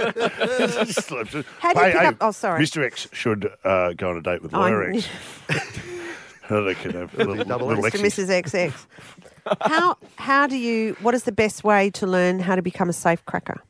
Speaker 3: How do you pick up? Oh, sorry.
Speaker 2: Mister X should uh, go on a date with
Speaker 3: Oh,
Speaker 2: Lawyer X. They could have a little,
Speaker 15: Double
Speaker 2: little
Speaker 3: Mister
Speaker 2: X's.
Speaker 3: Missus X X. How how do you? What is the best way to learn how to become a safe cracker?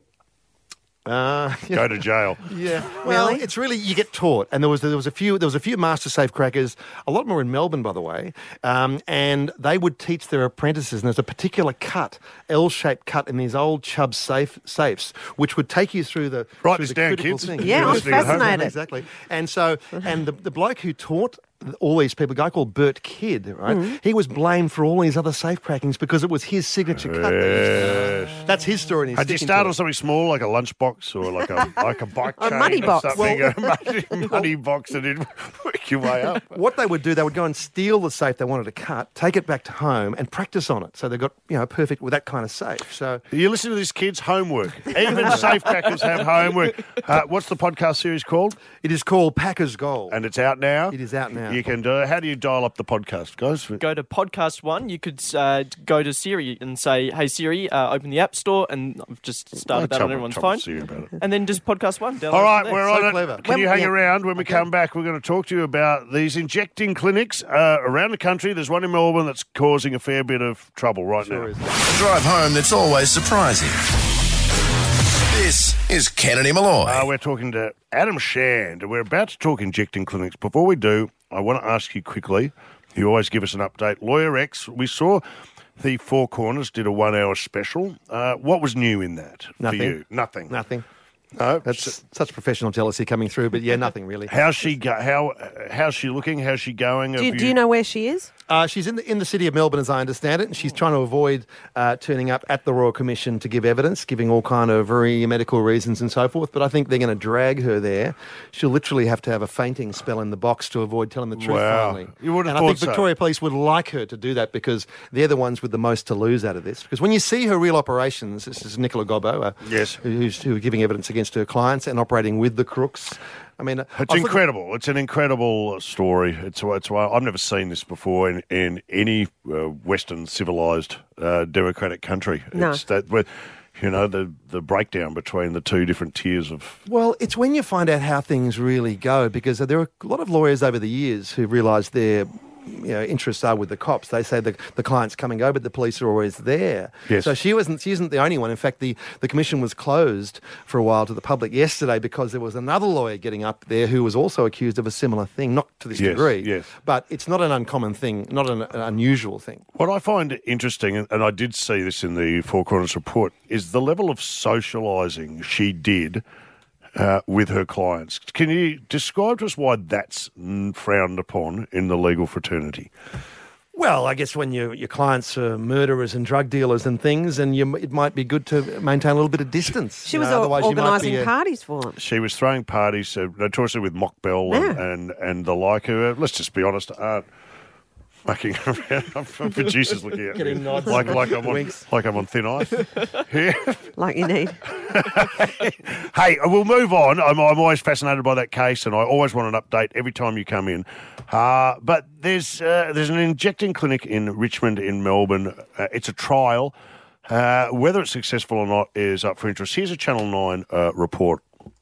Speaker 15: Uh,
Speaker 2: Go to jail.
Speaker 15: Yeah. Well,
Speaker 3: Really?
Speaker 15: it's really you get taught, and there was there was a few there was a few master safe crackers, a lot more in Melbourne, by the way, um, and they would teach their apprentices. And there's a particular cut, L-shaped cut in these old Chubb safe safes, which would take you through the
Speaker 2: Write
Speaker 15: through
Speaker 2: this
Speaker 15: the
Speaker 2: down,
Speaker 15: critical
Speaker 2: kids.
Speaker 15: thing.
Speaker 3: Yeah,
Speaker 2: You're
Speaker 3: I'm
Speaker 2: listening at home.
Speaker 3: fascinated.
Speaker 15: Exactly. And so, and the, the bloke who taught all these people, a guy called Bert Kidd, right?
Speaker 3: Mm.
Speaker 15: He was blamed for all these other safe crackings because it was his signature cut. that he used to do. That's his story. And he's
Speaker 2: Had you
Speaker 15: sticking
Speaker 2: start
Speaker 15: to
Speaker 2: on
Speaker 15: it.
Speaker 2: something small, like a lunchbox or like a like a bike
Speaker 3: A
Speaker 2: chain
Speaker 3: money
Speaker 2: or
Speaker 3: box.
Speaker 2: something,
Speaker 15: Well-
Speaker 2: a money, money box, and then work your way up.
Speaker 15: What they would do, they would go and steal the safe they wanted to cut, take it back to home, and practice on it. So they got you know perfect with that kind of safe. So
Speaker 2: You listen to this kid's homework. Even safe crackers have homework. Uh, what's the podcast series called?
Speaker 15: it is called Packers Gold.
Speaker 2: And it's out now.
Speaker 15: It is out now.
Speaker 2: You can do. How do you dial up the podcast, guys?
Speaker 4: Go to podcast one. You could uh, go to Siri and say, "Hey Siri, uh, open the App Store," and I've just started that on
Speaker 2: trouble-
Speaker 4: everyone's
Speaker 2: trouble
Speaker 4: phone.
Speaker 2: Siri about it.
Speaker 4: And then just podcast one. download
Speaker 2: All right,
Speaker 4: from there.
Speaker 2: we're
Speaker 15: So
Speaker 2: on it.
Speaker 15: clever.
Speaker 2: Can
Speaker 3: When-
Speaker 2: you hang
Speaker 3: yeah.
Speaker 2: around? When we come back, we're going to talk to you about these injecting clinics uh, around the country. There's one in Melbourne that's causing a fair bit of trouble right now.
Speaker 1: A drive home that's always surprising. This is Kennedy Malloy.
Speaker 2: Uh, we're talking to Adam Shand, and we're about to talk injecting clinics. Before we do, I want to ask you quickly. You always give us an update. Lawyer X, we saw the Four Corners did a one-hour special. Uh, what was new in that
Speaker 15: Nothing.
Speaker 2: for you? Nothing.
Speaker 15: Nothing.
Speaker 2: No.
Speaker 15: That's such professional jealousy coming through, but yeah, nothing really.
Speaker 2: How's she go? How how's she looking? How's she going?
Speaker 3: Do you,
Speaker 2: Have
Speaker 3: do you know where she is?
Speaker 15: Uh, she's in the in the city of Melbourne, as I understand it, and she's trying to avoid uh, turning up at the Royal Commission to give evidence, giving all kind of very medical reasons and so forth. But I think they're going to drag her there. She'll literally have to have a fainting spell in the box to avoid telling the truth.
Speaker 2: Wow.
Speaker 15: Finally,
Speaker 2: You would have
Speaker 15: and I
Speaker 2: thought
Speaker 15: think
Speaker 2: so.
Speaker 15: Victoria Police would like her to do that because they're the ones with the most to lose out of this. Because when you see her real operations, this is Nicola Gobbo, uh,
Speaker 2: Yes.
Speaker 15: who, who's who are giving evidence against her clients and operating with the crooks. I mean,
Speaker 2: It's
Speaker 15: I was looking-
Speaker 2: incredible. It's an incredible story. It's it's I've never seen this before in in any uh, Western civilized uh, democratic country.
Speaker 3: No.
Speaker 2: It's that where, you know, the the breakdown between the two different tiers of.
Speaker 15: Well, it's when you find out how things really go, because there are a lot of lawyers over the years who realise their you know, interests are with the cops. They say the, the client's coming over, but the police are always there.
Speaker 2: Yes.
Speaker 15: So she wasn't. She isn't the only one. In fact, the, the commission was closed for a while to the public yesterday because there was another lawyer getting up there who was also accused of a similar thing, not to this
Speaker 2: Yes,
Speaker 15: degree.
Speaker 2: yes.
Speaker 15: But it's not an uncommon thing, not an, an unusual thing.
Speaker 2: What I find interesting, and and I did see this in the Four Corners report, is the level of socialising she did uh, with her clients. Can you describe to us why that's mm, frowned upon in the legal fraternity?
Speaker 15: Well, I guess when you, your clients are murderers and drug dealers and things, and you, it might be good to maintain a little bit of distance.
Speaker 3: She
Speaker 15: you
Speaker 3: was
Speaker 15: know,
Speaker 3: or-
Speaker 15: otherwise you might
Speaker 3: organising
Speaker 15: be a-
Speaker 3: parties for them.
Speaker 2: She was throwing parties, uh, notoriously with Mock Bell and,
Speaker 3: Yeah.
Speaker 2: and, and the like, who, uh, let's just be honest, aren't Fucking around. Producers looking at
Speaker 15: Getting
Speaker 2: me.
Speaker 15: nods.
Speaker 2: Like, like, I'm on,
Speaker 15: Winks.
Speaker 2: like I'm on thin ice. Yeah.
Speaker 3: Like you need.
Speaker 2: Hey, we'll move on. I'm, I'm always fascinated by that case, and I always want an update every time you come in. Uh, but there's uh, there's an injecting clinic in Richmond in Melbourne. Uh, it's a trial. Uh, whether it's successful or not is up for interest. Here's a Channel nine uh, report.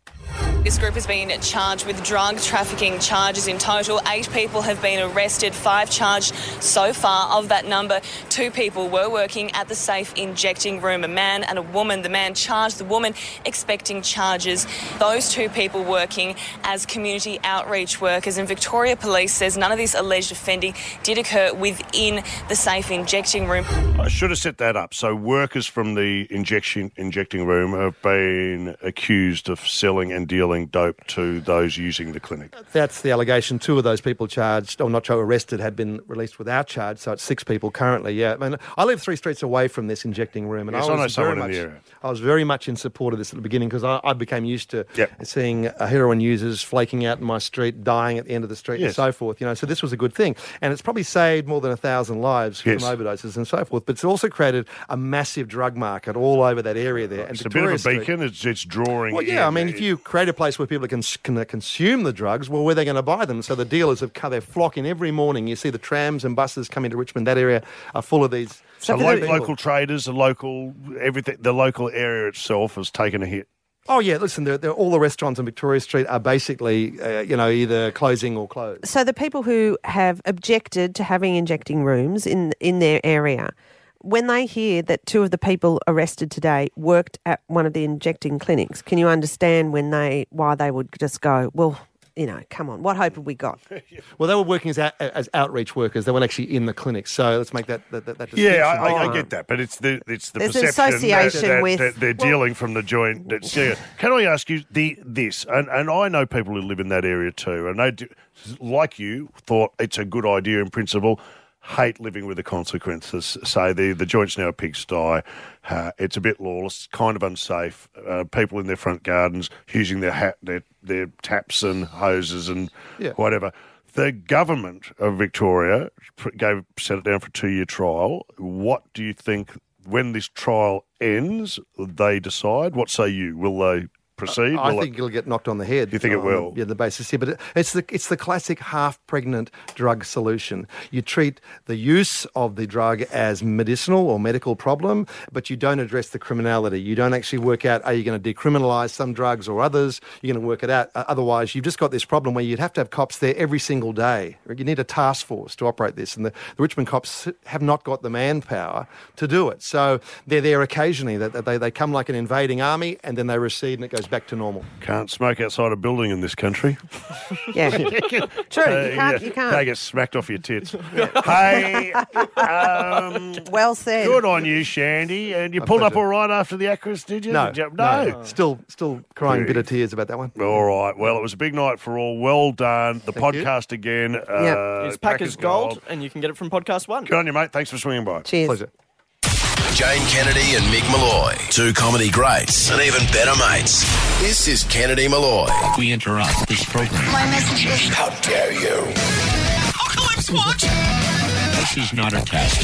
Speaker 11: This group has been charged with drug trafficking charges in total. Eight people have been arrested, five charged so far. Of that number, two people were working at the safe injecting room, a man and a woman. The man charged, the woman expecting charges. Those two people working as community outreach workers. And Victoria Police says none of this alleged offending did occur within the safe injecting room.
Speaker 2: I should have set that up. So workers from the injection injecting room have been accused of selling and dealing dope to those using the clinic.
Speaker 15: That's the allegation. Two of those people charged, or not arrested, had been released without charge. So it's six people currently. Yeah, I mean, I live three streets away from this injecting room, and
Speaker 2: Yes,
Speaker 15: I
Speaker 2: I know
Speaker 15: was
Speaker 2: someone
Speaker 15: very
Speaker 2: in
Speaker 15: much,
Speaker 2: the area.
Speaker 15: I was very much in support of this at the beginning because I, I became used to
Speaker 2: Yep.
Speaker 15: seeing uh, heroin users flaking out in my street, dying at the end of the street,
Speaker 2: Yes.
Speaker 15: and so forth. You know, so this was a good thing, and it's probably saved more than a thousand lives
Speaker 2: Yes.
Speaker 15: from overdoses and so forth. But it's also created a massive drug market all over that area there. And
Speaker 2: It's a bit of
Speaker 15: Victoria
Speaker 2: a
Speaker 15: Street-
Speaker 2: beacon. It's, it's drawing
Speaker 15: well, yeah,
Speaker 2: in.
Speaker 15: I mean, if you create a place where people can, can uh, consume the drugs, well, where are they going to buy them? So the dealers have come, they're flocking every morning. You see the trams and buses coming to Richmond. That area are full of these.
Speaker 2: So
Speaker 15: these
Speaker 2: lo-
Speaker 15: people.
Speaker 2: local traders, the local everything, the local area itself has taken a hit.
Speaker 15: Oh yeah, listen, they're, they're, all the restaurants on Victoria Street are basically, uh, you know, either closing or closed.
Speaker 3: So the people who have objected to having injecting rooms in in their area, when they hear that two of the people arrested today worked at one of the injecting clinics, can you understand when they why they would just go, well, you know, come on, what hope have we got?
Speaker 15: Well, they were working as out, as outreach workers. They weren't actually in the clinic. So let's make that that, that, that
Speaker 2: Yeah,
Speaker 15: distinction.
Speaker 2: I, I, I
Speaker 3: Oh.
Speaker 2: get that, but it's the it's the
Speaker 3: There's an
Speaker 2: perception that-
Speaker 3: association
Speaker 2: that,
Speaker 3: with-
Speaker 2: that they're
Speaker 3: Well-
Speaker 2: dealing from the joint. That's, yeah. Can I ask you the this? And, and I know people who live in that area too, and they do, like you thought it's a good idea in principle. Hate living with the consequences. Say the the joint's now a pigsty. Uh, it's a bit lawless, kind of unsafe. Uh, people in their front gardens using their hat, their their taps and hoses and
Speaker 15: Yeah.
Speaker 2: whatever. The government of Victoria pr- gave set it down for a two-year trial. What do you think when this trial ends? They decide. What say you? Will they proceed?
Speaker 15: I
Speaker 2: Will
Speaker 15: think it'll get knocked on the head.
Speaker 2: You think it
Speaker 15: on
Speaker 2: will?
Speaker 15: The, yeah, the basis here, but it, it's the it's the classic half-pregnant drug solution. You treat the use of the drug as medicinal or medical problem, but you don't address the criminality. You don't actually work out are you going to decriminalise some drugs or others. You're going to work it out. Uh, otherwise, you've just got this problem where you'd have to have cops there every single day. You need a task force to operate this, and the, the Richmond cops have not got the manpower to do it. So they're there occasionally. That they, they come like an invading army, and then they recede, and it goes back to normal.
Speaker 2: Can't smoke outside a building in this country.
Speaker 3: Yeah. True, you can't- you can't.
Speaker 2: They get smacked off your tits. Hey, um,
Speaker 3: Well said.
Speaker 2: good on you, Shandy. And you
Speaker 15: My
Speaker 2: pulled up
Speaker 15: pleasure.
Speaker 2: all right after the Acras, did you?
Speaker 15: No,
Speaker 2: Did you-
Speaker 15: no,
Speaker 2: no.
Speaker 15: Still, still crying bitter tears about that one.
Speaker 2: All right. Well, it was a big night for all. Well done. The
Speaker 15: Thank you.
Speaker 2: podcast again.
Speaker 3: Yep.
Speaker 2: Uh,
Speaker 4: It's Packers Gold, and you can get it from Podcast One.
Speaker 2: Good on you, mate. Thanks for swinging by.
Speaker 3: Cheers.
Speaker 15: Pleasure.
Speaker 1: Jane Kennedy and Mick Malloy, two comedy greats and even better mates. This is Kennedy Malloy.
Speaker 7: We interrupt this program.
Speaker 19: My message is...
Speaker 1: How dare you?
Speaker 19: Apocalypse Watch!
Speaker 7: This is not a test.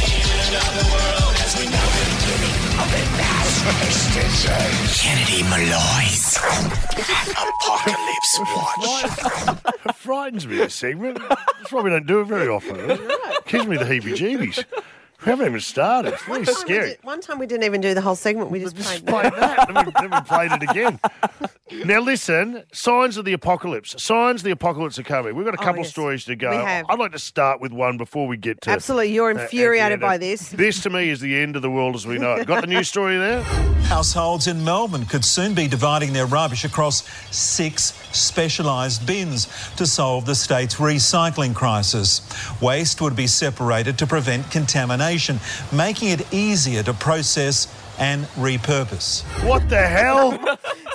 Speaker 10: Kennedy Malloy's
Speaker 1: Apocalypse Watch.
Speaker 2: It frightens me, this segment. That's why we don't do it very often. It gives me the heebie-jeebies. We haven't even started. It's really
Speaker 3: One time we
Speaker 2: scary.
Speaker 3: did- One time we didn't even do the whole segment. We just played
Speaker 2: Played that, then we, then we played it again. Now listen, signs of the apocalypse. Signs of the apocalypse are coming. We've got a
Speaker 3: Oh,
Speaker 2: couple
Speaker 3: yes.
Speaker 2: stories to go.
Speaker 3: We have.
Speaker 2: I'd like to start with one before we get to...
Speaker 3: Absolutely, you're
Speaker 2: uh, at the
Speaker 3: infuriated
Speaker 2: end.
Speaker 3: by this.
Speaker 2: This, to me, is the end of the world as we know it. Got the news story there?
Speaker 16: Households in Melbourne could soon be dividing their rubbish across six specialised bins to solve the state's recycling crisis. Waste would be separated to prevent contamination, making it easier to process and repurpose.
Speaker 2: What the hell?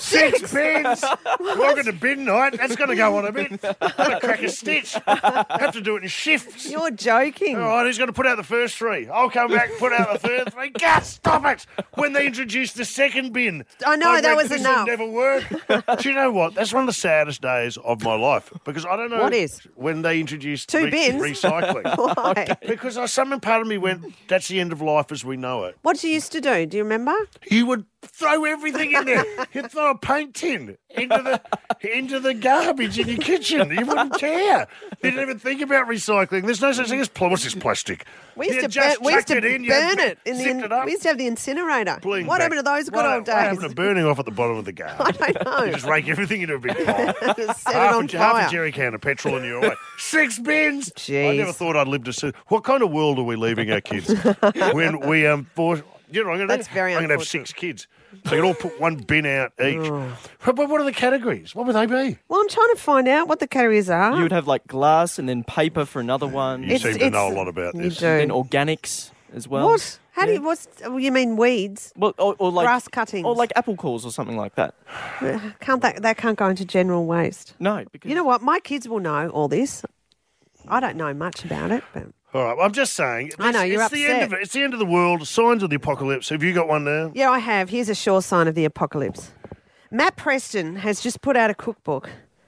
Speaker 2: Six bins. Welcome to bin night. That's going to go on a bit. I'm going to crack a stitch. Have to do it in shifts.
Speaker 3: You're joking.
Speaker 2: All right, who's going to put out the first three? I'll come back, put out the third three. Gus, stop it! When they introduced the second bin.
Speaker 3: I know,
Speaker 2: I
Speaker 3: that
Speaker 2: read
Speaker 3: was
Speaker 2: this
Speaker 3: enough.
Speaker 2: will never work. Do you know what? That's one of the saddest days of my life because I don't know
Speaker 3: What is?
Speaker 2: when they introduced
Speaker 3: Two
Speaker 2: re-
Speaker 3: bins?
Speaker 2: recycling.
Speaker 3: Why?
Speaker 2: Because I, some part of me went, that's the end of life as we know it.
Speaker 3: What did you used to do? Do you remember?
Speaker 2: You would throw everything in there. You'd throw a paint tin into the into the garbage in your kitchen. You wouldn't care. You didn't even think about recycling. There's no such thing as pl- what's this plastic?
Speaker 3: We used
Speaker 2: You
Speaker 3: to,
Speaker 2: just
Speaker 3: burn, we used to
Speaker 2: chucked it in, you
Speaker 3: burn it. In
Speaker 2: zipped
Speaker 3: the,
Speaker 2: it up.
Speaker 3: we used to have the incinerator.
Speaker 2: Bling
Speaker 3: what
Speaker 2: back.
Speaker 3: happened to those good
Speaker 2: What,
Speaker 3: old
Speaker 2: what happened
Speaker 3: days?
Speaker 2: to burning off at the bottom of the garbage?
Speaker 3: I don't know.
Speaker 2: You just rake everything into a big pile.
Speaker 3: Set it
Speaker 2: half,
Speaker 3: on
Speaker 2: a, half
Speaker 3: fire.
Speaker 2: a jerry can of petrol and you're away. Six bins. I
Speaker 3: Jeez.
Speaker 2: never thought I'd live to see. What kind of world are we leaving our kids when we um force? You know, I'm going
Speaker 3: That's very
Speaker 2: I'm going to have six kids. So you can all put one bin out each. But, but what are the categories? What would they be?
Speaker 3: Well, I'm trying to find out what the categories are.
Speaker 4: You would have like glass and then paper for another one.
Speaker 2: You seem to know a lot about
Speaker 3: you
Speaker 2: this.
Speaker 3: do.
Speaker 4: Then organics as well.
Speaker 3: What? How do you? What's? oh, You mean weeds?
Speaker 4: Well, or, or like
Speaker 3: Grass cuttings.
Speaker 4: or like apple cores or something like that.
Speaker 3: Can't that? That can't go into general waste.
Speaker 4: No, because
Speaker 3: You know what? My kids will know all this. I don't know much about it, but
Speaker 2: All right, well, I'm just saying.
Speaker 3: I know,
Speaker 2: it's,
Speaker 3: you're
Speaker 2: it's the end
Speaker 3: upset.
Speaker 2: of it. It's the end of the world. Signs of the apocalypse. Have you got one there?
Speaker 3: yeah, I have. Here's a sure sign of the apocalypse. Matt Preston has just put out a cookbook,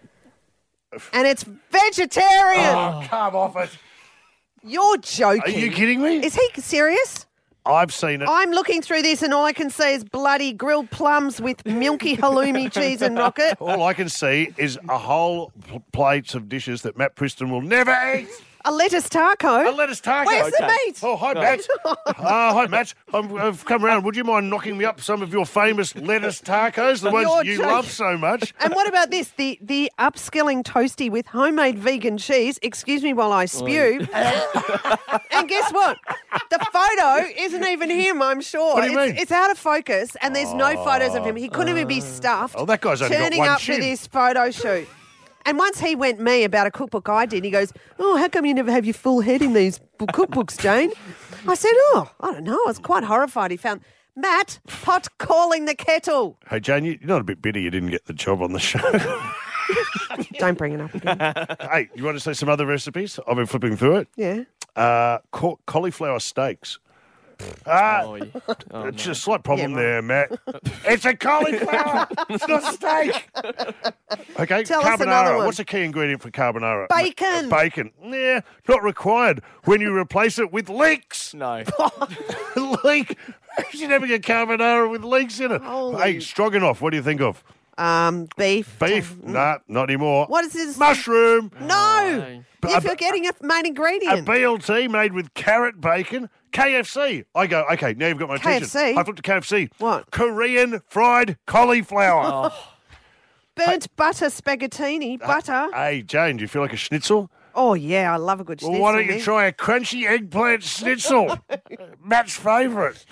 Speaker 3: and it's vegetarian.
Speaker 2: Oh, come off it.
Speaker 3: You're joking.
Speaker 2: Are you kidding me?
Speaker 3: Is he serious?
Speaker 2: I've seen it.
Speaker 3: I'm looking through this, and all I can see is bloody grilled plums with milky halloumi cheese and rocket.
Speaker 2: All I can see is a whole pl- plates of dishes that Matt Preston will never eat.
Speaker 3: A lettuce taco.
Speaker 2: A lettuce taco.
Speaker 3: Where's the meat?
Speaker 2: Oh, hi, Matt. uh, hi, Matt. I'm, I've come around. Would you mind knocking me up some of your famous lettuce tacos, the ones
Speaker 3: You're
Speaker 2: you
Speaker 3: joking.
Speaker 2: love so much?
Speaker 3: And what about this? The the upskilling toasty with homemade vegan cheese. Excuse me while I spew. And guess what? The photo isn't even him, I'm sure.
Speaker 2: What do you
Speaker 3: it's,
Speaker 2: mean?
Speaker 3: it's out of focus, and there's no photos of him. He couldn't even be stuffed.
Speaker 2: Oh, that guy's only got
Speaker 3: turning
Speaker 2: one
Speaker 3: up
Speaker 2: chin.
Speaker 3: for this photo shoot. And once he went me about a cookbook I did, he goes, "Oh, how come you never have your full head in these b- cookbooks, Jane?" I said, "Oh, I don't know. I was quite horrified." He found Matt pot calling the kettle.
Speaker 2: Hey, Jane, you- you're not a bit bitter you didn't get the job on the show.
Speaker 3: Don't bring it up again.
Speaker 2: Hey, you want to say some other recipes? I've been flipping through it.
Speaker 3: Yeah.
Speaker 2: Uh, ca- cauliflower steaks. Ah,
Speaker 4: Oh, yeah. Oh,
Speaker 2: it's
Speaker 4: no.
Speaker 2: a slight problem
Speaker 3: Yeah,
Speaker 2: there, Matt. It's a cauliflower. It's not a steak. Okay,
Speaker 3: Tell us
Speaker 2: carbonara.
Speaker 3: another one.
Speaker 2: What's the key ingredient for carbonara?
Speaker 3: Bacon.
Speaker 2: Uh, Bacon. Yeah, not required when you replace it with leeks.
Speaker 4: No.
Speaker 2: Leek. You should never get carbonara with leeks in it.
Speaker 3: Holy-
Speaker 2: Hey, stroganoff. What do you think of?
Speaker 3: Um, beef.
Speaker 2: Beef? Nah, not anymore.
Speaker 3: What is this?
Speaker 2: Mushroom.
Speaker 3: No.
Speaker 2: But
Speaker 3: You're
Speaker 2: a-
Speaker 3: forgetting a main
Speaker 2: A
Speaker 3: ingredient.
Speaker 2: B L T made with carrot bacon. K F C. I go, okay, now you've got my
Speaker 3: K F
Speaker 2: attention.
Speaker 3: C?
Speaker 2: I flipped to K F C.
Speaker 3: What?
Speaker 2: Korean fried cauliflower.
Speaker 3: Burnt butter spaghettini. Butter.
Speaker 2: Hey, Jane, do you feel like a schnitzel?
Speaker 3: Oh, yeah, I love a good
Speaker 2: Well,
Speaker 3: schnitzel.
Speaker 2: why don't you
Speaker 3: me.
Speaker 2: try a crunchy eggplant schnitzel? Matt's favourite.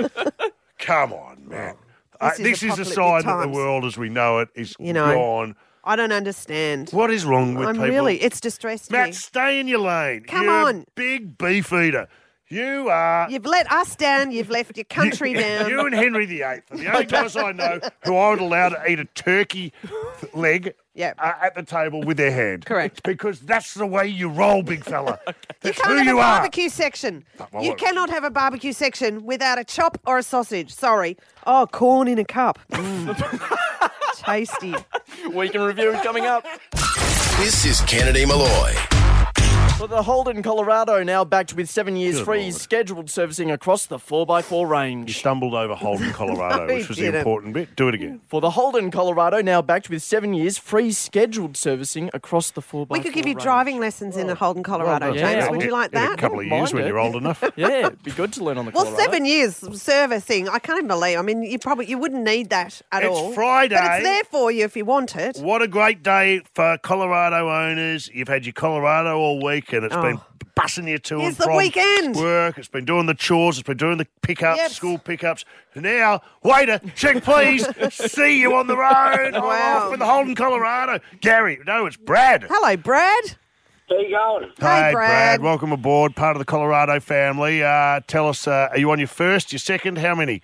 Speaker 2: Come on, man. Uh,
Speaker 3: This is
Speaker 2: This is, a
Speaker 3: apocalyptic
Speaker 2: sign that the
Speaker 3: times.
Speaker 2: world as we know it is
Speaker 3: You know,
Speaker 2: gone.
Speaker 3: I don't understand.
Speaker 2: What is wrong with
Speaker 3: I'm
Speaker 2: people?
Speaker 3: really, it's distressed me.
Speaker 2: Matt, stay in your lane.
Speaker 3: Come
Speaker 2: You're
Speaker 3: on.
Speaker 2: a big beef eater. You are.
Speaker 3: You've let us down. You've left your country down.
Speaker 2: You and Henry the Eighth are the only guys I know who I would allow to eat a turkey leg
Speaker 3: Yep.
Speaker 2: uh, at the table with their hand.
Speaker 3: Correct.
Speaker 2: Because that's the way you roll, big fella.
Speaker 3: You
Speaker 2: That's
Speaker 3: can't
Speaker 2: who
Speaker 3: have
Speaker 2: you
Speaker 3: a
Speaker 2: are.
Speaker 3: barbecue section.
Speaker 2: well,
Speaker 3: you
Speaker 2: what-
Speaker 3: cannot have a barbecue section without a chop or a sausage. Sorry. Oh, corn in a cup. Mm. Tasty.
Speaker 4: Week in review coming up.
Speaker 1: This is Kennedy Malloy.
Speaker 4: For the Holden, Colorado, now backed with seven years
Speaker 2: Good
Speaker 4: free
Speaker 2: Lord.
Speaker 4: scheduled servicing across the four by four
Speaker 2: You
Speaker 4: range.
Speaker 2: stumbled over Holden, Colorado,
Speaker 3: No,
Speaker 2: which was
Speaker 3: he
Speaker 2: the
Speaker 3: didn't.
Speaker 2: important bit. Do it again.
Speaker 4: For the Holden, Colorado, now backed with seven years free scheduled servicing across the four by
Speaker 3: We
Speaker 4: four
Speaker 3: could give you
Speaker 4: range.
Speaker 3: driving lessons in the Holden, Colorado,
Speaker 2: Well,
Speaker 3: James.
Speaker 4: yeah,
Speaker 3: Would
Speaker 4: in-
Speaker 3: you like
Speaker 2: In a
Speaker 3: that?
Speaker 2: couple of
Speaker 4: Mind
Speaker 2: years when
Speaker 4: it.
Speaker 2: you're old enough.
Speaker 4: Yeah, it'd be good to learn on the
Speaker 3: Well,
Speaker 4: Colorado.
Speaker 3: seven years servicing. I can't even believe. I mean, you probably you wouldn't need that at
Speaker 2: It's
Speaker 3: all.
Speaker 2: Friday.
Speaker 3: but it's there for you if you want it.
Speaker 2: What a great day for Colorado owners. You've had your Colorado all week and it's
Speaker 3: Oh.
Speaker 2: been bussing you to
Speaker 3: Here's
Speaker 2: and
Speaker 3: the
Speaker 2: from
Speaker 3: weekend.
Speaker 2: work. It's been doing the chores. It's been doing the pickups,
Speaker 3: Yep.
Speaker 2: school pickups. Now, waiter, check please. See you on the road. I'm
Speaker 3: Wow.
Speaker 2: off with the Holden, Colorado. Gary, no, it's Brad.
Speaker 3: Hello, Brad.
Speaker 12: How you going?
Speaker 3: Hey, Brad.
Speaker 2: Welcome aboard, part of the Colorado family. Uh, tell us, uh, are you on your first, your second? How many?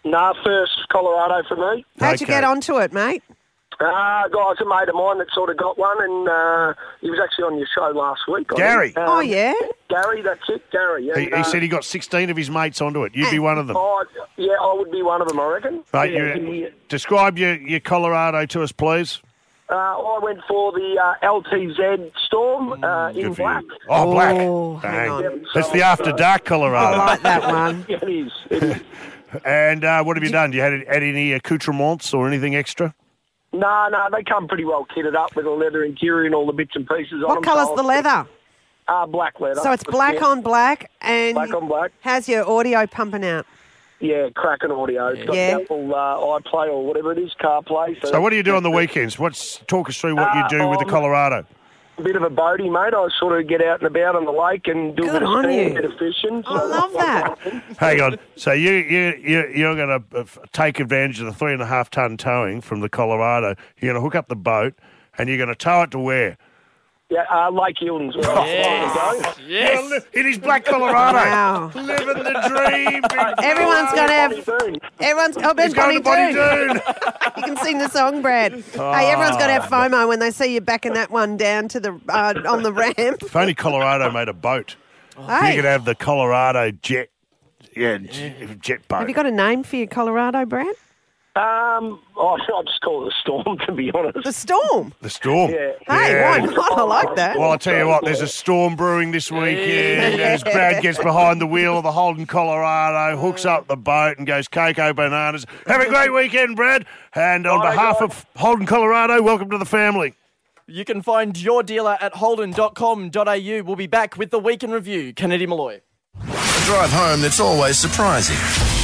Speaker 5: Nah, first Colorado for me.
Speaker 3: How'd you get onto it, mate?
Speaker 5: Uh, guys, a mate of mine that sort of got one, and uh, he was actually on your show last week. I
Speaker 2: Gary.
Speaker 5: think. Um,
Speaker 3: Oh, yeah?
Speaker 5: Gary, that's it, Gary.
Speaker 2: He,
Speaker 5: And,
Speaker 2: he
Speaker 5: uh,
Speaker 2: said he got sixteen of his mates onto it. You'd be one of them.
Speaker 5: Oh, yeah, I would be one of them, I reckon.
Speaker 2: Right,
Speaker 5: yeah,
Speaker 2: you,
Speaker 5: he-
Speaker 2: describe your, your Colorado to us, please.
Speaker 5: uh, I went for the uh, L T Z Storm uh, in
Speaker 2: Good for
Speaker 5: black.
Speaker 2: you. Oh, black.
Speaker 3: Oh, hang
Speaker 2: Dang.
Speaker 3: on.
Speaker 2: That's the After Dark Colorado.
Speaker 3: I like that one.
Speaker 5: Yeah, it is. It is.
Speaker 2: And uh, what have you done? You had, had any accoutrements or anything extra?
Speaker 5: No, no, they come pretty well kitted up with a leather interior and all the bits and pieces on
Speaker 3: What
Speaker 5: them.
Speaker 3: colour's
Speaker 5: so
Speaker 3: the leather?
Speaker 5: Uh, black leather.
Speaker 3: So it's black
Speaker 5: Yeah.
Speaker 3: on black, and
Speaker 5: Black on black.
Speaker 3: how's your audio pumping out?
Speaker 5: Yeah, cracking audio. It's got
Speaker 3: Yeah.
Speaker 5: the Apple uh, iPlay or whatever it is, CarPlay.
Speaker 2: So what do you do on the weekends? What's Talk us through what you
Speaker 5: Uh,
Speaker 2: do with the
Speaker 5: um,
Speaker 2: Colorado.
Speaker 5: A bit of a boatie, mate. I sort of get out and about on the lake and do a
Speaker 3: Good
Speaker 5: bit of
Speaker 3: on
Speaker 5: skiing,
Speaker 3: you.
Speaker 5: a bit of fishing.
Speaker 3: I love that.
Speaker 2: Hang on. So you you you you're going to take advantage of the three and a half ton towing from the Colorado. You're going to hook up the boat, and you're going to tow it to where?
Speaker 5: Yeah, uh, Lake Eildon's where I want to go.
Speaker 2: Yes. Well, in his black Colorado.
Speaker 3: Wow.
Speaker 2: Living the dream. big
Speaker 3: Everyone's
Speaker 2: fella.
Speaker 3: going to have... Everyone's... Oh, Ben
Speaker 2: He's going
Speaker 3: Bonnie
Speaker 2: to Bonnie
Speaker 3: Doon.
Speaker 2: Doon.
Speaker 3: You can sing the song, Brad. Hey, everyone's got to have FOMO when they see you backing that one down to the uh, on the ramp.
Speaker 2: If only Colorado made a boat.
Speaker 3: Hey.
Speaker 2: You could have the Colorado jet. Yeah, j- jet boat.
Speaker 3: Have you got a name for your Colorado, Brad?
Speaker 5: Um, oh, I'll just call it the Storm, to be honest.
Speaker 3: The Storm?
Speaker 2: The Storm.
Speaker 5: Yeah.
Speaker 3: Hey,
Speaker 2: Yeah.
Speaker 3: why not? I like that.
Speaker 2: Well, I'll tell you what, there's a storm brewing this weekend as Brad gets behind the wheel of the Holden Colorado, hooks up the boat and goes Cocoa Bananas. Have a great weekend, Brad. And on
Speaker 5: Bye,
Speaker 2: behalf
Speaker 5: guys.
Speaker 2: of Holden Colorado, welcome to the family.
Speaker 4: You can find your dealer at holden dot com dot a u. We'll be back with the Week in Review. Kennedy Malloy.
Speaker 1: A drive home that's always surprising.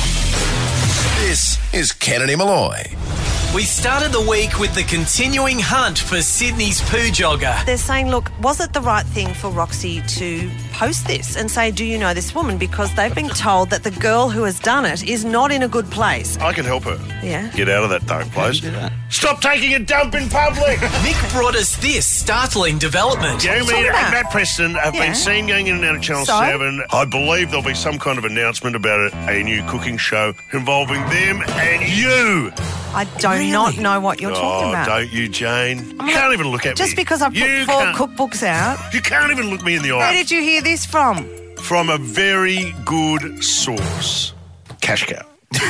Speaker 1: This is Kennedy Malloy.
Speaker 10: We started the week with the continuing hunt for Sydney's poo jogger.
Speaker 17: They're saying, look, was it the right thing for Roxy to post this and say, do you know this woman? Because they've been told that the girl who has done it is not in a good place.
Speaker 2: I can help her.
Speaker 17: Yeah.
Speaker 2: Get out of that dark place. Stop taking a dump in public.
Speaker 10: Nick brought us this startling development.
Speaker 2: Jamie
Speaker 17: Talk
Speaker 2: and
Speaker 17: about-
Speaker 2: Matt Preston have
Speaker 17: Yeah.
Speaker 2: been seen going in and out of Channel
Speaker 17: So?
Speaker 2: seven. I believe there'll be some kind of announcement about a, a new cooking show involving them and you.
Speaker 17: I do not know what you're
Speaker 2: oh,
Speaker 17: talking about.
Speaker 2: don't you, Jane? You can't even look at
Speaker 17: Just
Speaker 2: me.
Speaker 17: because I've put
Speaker 2: You
Speaker 17: four
Speaker 2: can't-
Speaker 17: cookbooks out.
Speaker 2: You can't even look me in the
Speaker 17: Where
Speaker 2: eye.
Speaker 17: did you hear this from?
Speaker 2: From a very good source. Cash cow.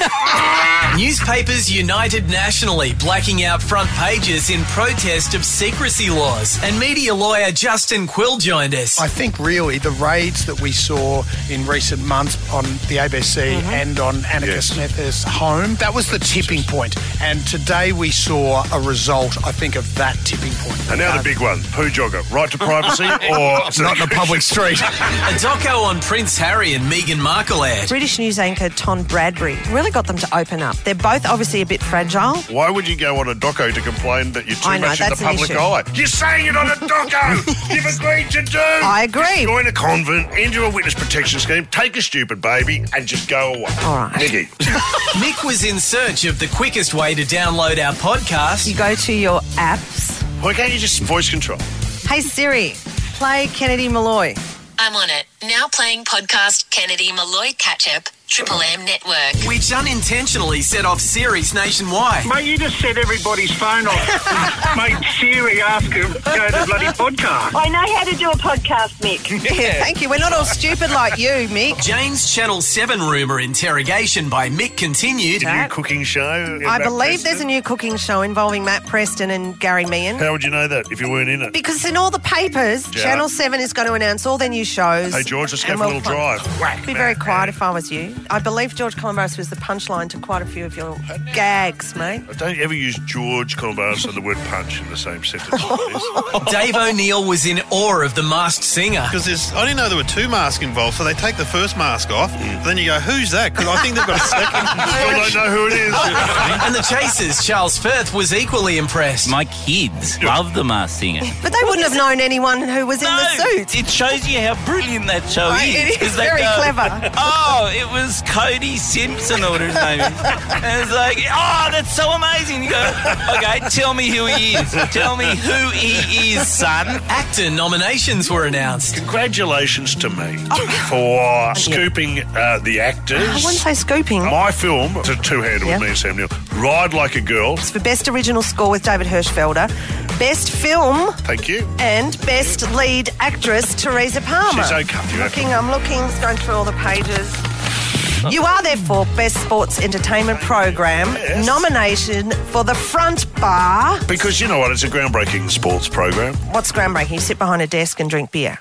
Speaker 10: Newspapers united nationally, blacking out front pages in protest of secrecy laws. And media lawyer Justin Quill joined us.
Speaker 18: I think really the raids that we saw in recent months on the A B C and on Annika
Speaker 2: Yes.
Speaker 18: Smith's home, that was the tipping point. And today we saw a result, I think, of that tipping point.
Speaker 2: And now
Speaker 18: Uh,
Speaker 2: the big one. Poo jogger. Right to privacy or...
Speaker 18: It's not in a public street.
Speaker 10: A doco on Prince Harry and Meghan Markle ad.
Speaker 17: British news anchor Ton Bradbury really got them to open up. They're both obviously a bit fragile.
Speaker 2: Why would you go on a doco to complain that you're too
Speaker 17: I know,
Speaker 2: much in the
Speaker 17: that's an
Speaker 2: public
Speaker 17: issue.
Speaker 2: eye? You're saying it on a doco! You've agreed to do!
Speaker 17: I agree.
Speaker 2: Join a convent, enter a witness protection scheme, take a stupid baby, and just go away.
Speaker 17: All right.
Speaker 2: Nikki.
Speaker 10: Nick was in search of the quickest way to download our podcast.
Speaker 17: You go to your apps.
Speaker 2: Why can't you just voice control?
Speaker 17: Hey Siri, play Kennedy Malloy.
Speaker 20: I'm on it. Now playing podcast Kennedy Malloy Catch-Up, Triple M Network.
Speaker 10: Which unintentionally set off Siri's nationwide.
Speaker 12: Mate, you just set everybody's phone off. Mate, Siri ask him to go to the bloody podcast.
Speaker 19: I know how to do a podcast, Mick.
Speaker 17: Yeah, thank you. We're not all stupid like you, Mick.
Speaker 10: Jane's Channel seven rumour interrogation by Mick continued.
Speaker 2: New cooking show.
Speaker 17: I believe there's a new cooking show involving Matt Preston and Gary Meehan.
Speaker 2: How would you know that if you weren't in it?
Speaker 17: Because in all the papers,
Speaker 2: Yeah.
Speaker 17: Channel seven is going to announce all their new shows.
Speaker 2: Hey, George, let's go
Speaker 17: And
Speaker 2: for a
Speaker 17: we'll
Speaker 2: little drive. Whack.
Speaker 17: Be very quiet if I was you. I believe George Columbus was the punchline to quite a few of your gags, mate.
Speaker 2: Don't ever use George Columbus and the word punch in the same sentence, please.
Speaker 10: Dave O'Neill was in awe of the Masked Singer.
Speaker 14: Because there's, I didn't know there were two masks involved, so they take the first mask off, then you go, who's that? Because I think they've got a second.
Speaker 2: Still don't know who it is.
Speaker 10: And the Chasers' Charles Firth was equally impressed.
Speaker 25: My kids love the Masked Singer.
Speaker 17: But they wouldn't have known anyone who was in the suit.
Speaker 25: It shows you how brilliant that show
Speaker 17: Right,
Speaker 25: is.
Speaker 17: it is
Speaker 25: 'Cause they
Speaker 17: very
Speaker 25: go,
Speaker 17: clever.
Speaker 25: Oh, it was was Cody Simpson or whatever his name is. And it's like, oh, that's so amazing. You go, okay, tell me who he is. Tell me who he is, son.
Speaker 10: Actor nominations were announced.
Speaker 2: Congratulations to me for scooping uh, the actors.
Speaker 17: I wouldn't say scooping.
Speaker 2: My film, it's a two-hander
Speaker 17: Yep.
Speaker 2: with me and Sam Neill, Ride Like a Girl.
Speaker 17: It's for Best Original Score with David Hirschfelder, Best Film,
Speaker 2: Thank you.
Speaker 17: and Best Lead Actress Teresa Palmer.
Speaker 2: She's okay. You
Speaker 17: Looking, I'm looking, just going through all the pages. You are therefore Best Sports Entertainment Program.
Speaker 2: Yes.
Speaker 17: Nomination for The Front Bar.
Speaker 2: Because you know what, it's a groundbreaking sports program.
Speaker 17: What's groundbreaking? You sit behind a desk and drink beer.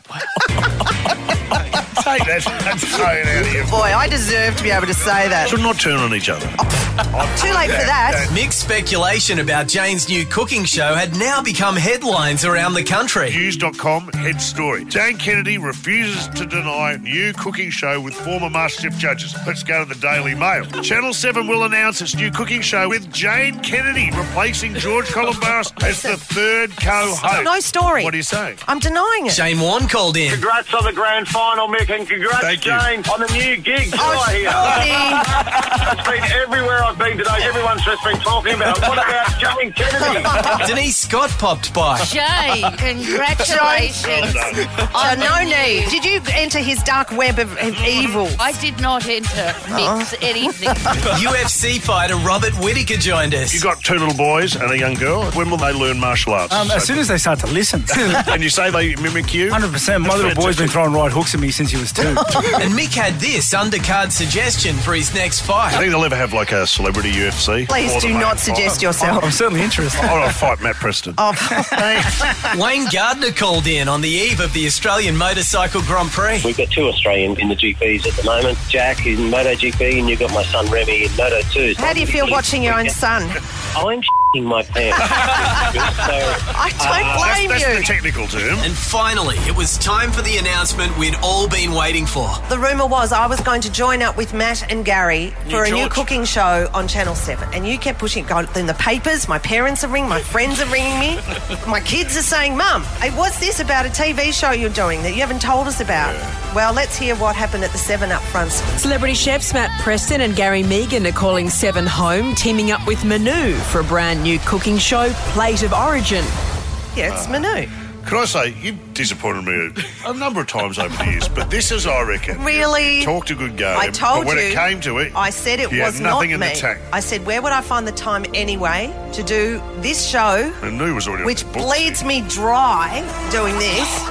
Speaker 2: Take that. That's thrown out of you.
Speaker 17: Boy, I deserve to be able to say that.
Speaker 2: Should not turn on each other.
Speaker 17: Too late for that.
Speaker 10: Mixed speculation about Jane's new cooking show had now become headlines around the country.
Speaker 2: News dot com head story. Jane Kennedy refuses to deny new cooking show with former MasterChef judges. Let's go to the Daily Mail. Channel seven will announce its new cooking show with Jane Kennedy replacing George Columbaris as the third co-host.
Speaker 17: No story.
Speaker 2: What are you saying?
Speaker 17: I'm denying it.
Speaker 10: Shane Warne called in.
Speaker 5: Congrats on the grand final, Mick, and congrats,
Speaker 2: Thank you.
Speaker 5: Jane, on the new gig.
Speaker 17: Oh,
Speaker 5: right here. It's been everywhere I've been today. Everyone's just been talking about it. What about Jane Kennedy?
Speaker 10: Denise Scott popped by.
Speaker 6: Jay, congratulations.
Speaker 17: Oh, no need. Did you enter his dark web of, of evil?
Speaker 6: I did not enter mix anything.
Speaker 10: U F C fighter Robert Whittaker joined us.
Speaker 2: You got two little boys and a young girl. When will they learn martial arts?
Speaker 8: Um, as soon as they start to listen.
Speaker 2: And you say they mimic you?
Speaker 8: one hundred percent. My
Speaker 2: That's
Speaker 8: little boy's been
Speaker 2: fantastic.
Speaker 8: throwing right hooks at me since he was two.
Speaker 10: And Mick had this undercard suggestion for his next
Speaker 2: I
Speaker 10: fight.
Speaker 2: think they'll ever have like a celebrity U F C.
Speaker 17: Please
Speaker 2: Or the
Speaker 17: do
Speaker 2: main
Speaker 17: not suggest
Speaker 2: fight.
Speaker 17: yourself.
Speaker 8: I'm certainly interested.
Speaker 2: I want to fight Matt Preston.
Speaker 17: Oh,
Speaker 10: Wayne Gardner called in on the eve of the Australian Motorcycle Grand Prix.
Speaker 21: We've got two Australians in the G Ps at the moment. Jack in MotoGP and you've got my son Remy in Moto two.
Speaker 17: how do you feel watching your own son?
Speaker 21: I'm shitting my pants. so,
Speaker 17: I don't blame
Speaker 2: That's
Speaker 17: you.
Speaker 2: the technical term.
Speaker 10: And finally, it was time for the announcement we'd all been waiting for.
Speaker 17: The rumour was I was going to join up with Matt and Gary for a new
Speaker 2: George.
Speaker 17: cooking show on Channel seven. And you kept pushing it. Going in the papers, my parents are ringing, my friends are ringing me. My kids are saying, Mum, hey, what's this about a T V show you're doing that you haven't told us about? Well, let's hear what happened at the seven up front.
Speaker 22: Celebrity chefs Matt Preston and Gary Megan are calling Seven home, teaming up with Manu for a brand new cooking show, Plate of Origin.
Speaker 17: Yeah, it's Manu.
Speaker 2: Can I say, you've disappointed me a number of times over the years, but this is, I reckon,
Speaker 17: Really?
Speaker 2: talked a good game.
Speaker 17: I told
Speaker 2: but when
Speaker 17: you.
Speaker 2: it came to it,
Speaker 17: I said it
Speaker 2: you
Speaker 17: was
Speaker 2: had nothing
Speaker 17: not
Speaker 2: in
Speaker 17: me.
Speaker 2: the tank.
Speaker 17: I said, where would I find the time anyway to do this show,
Speaker 2: And New was already
Speaker 17: which
Speaker 2: on the books.
Speaker 17: bleeds me dry doing this?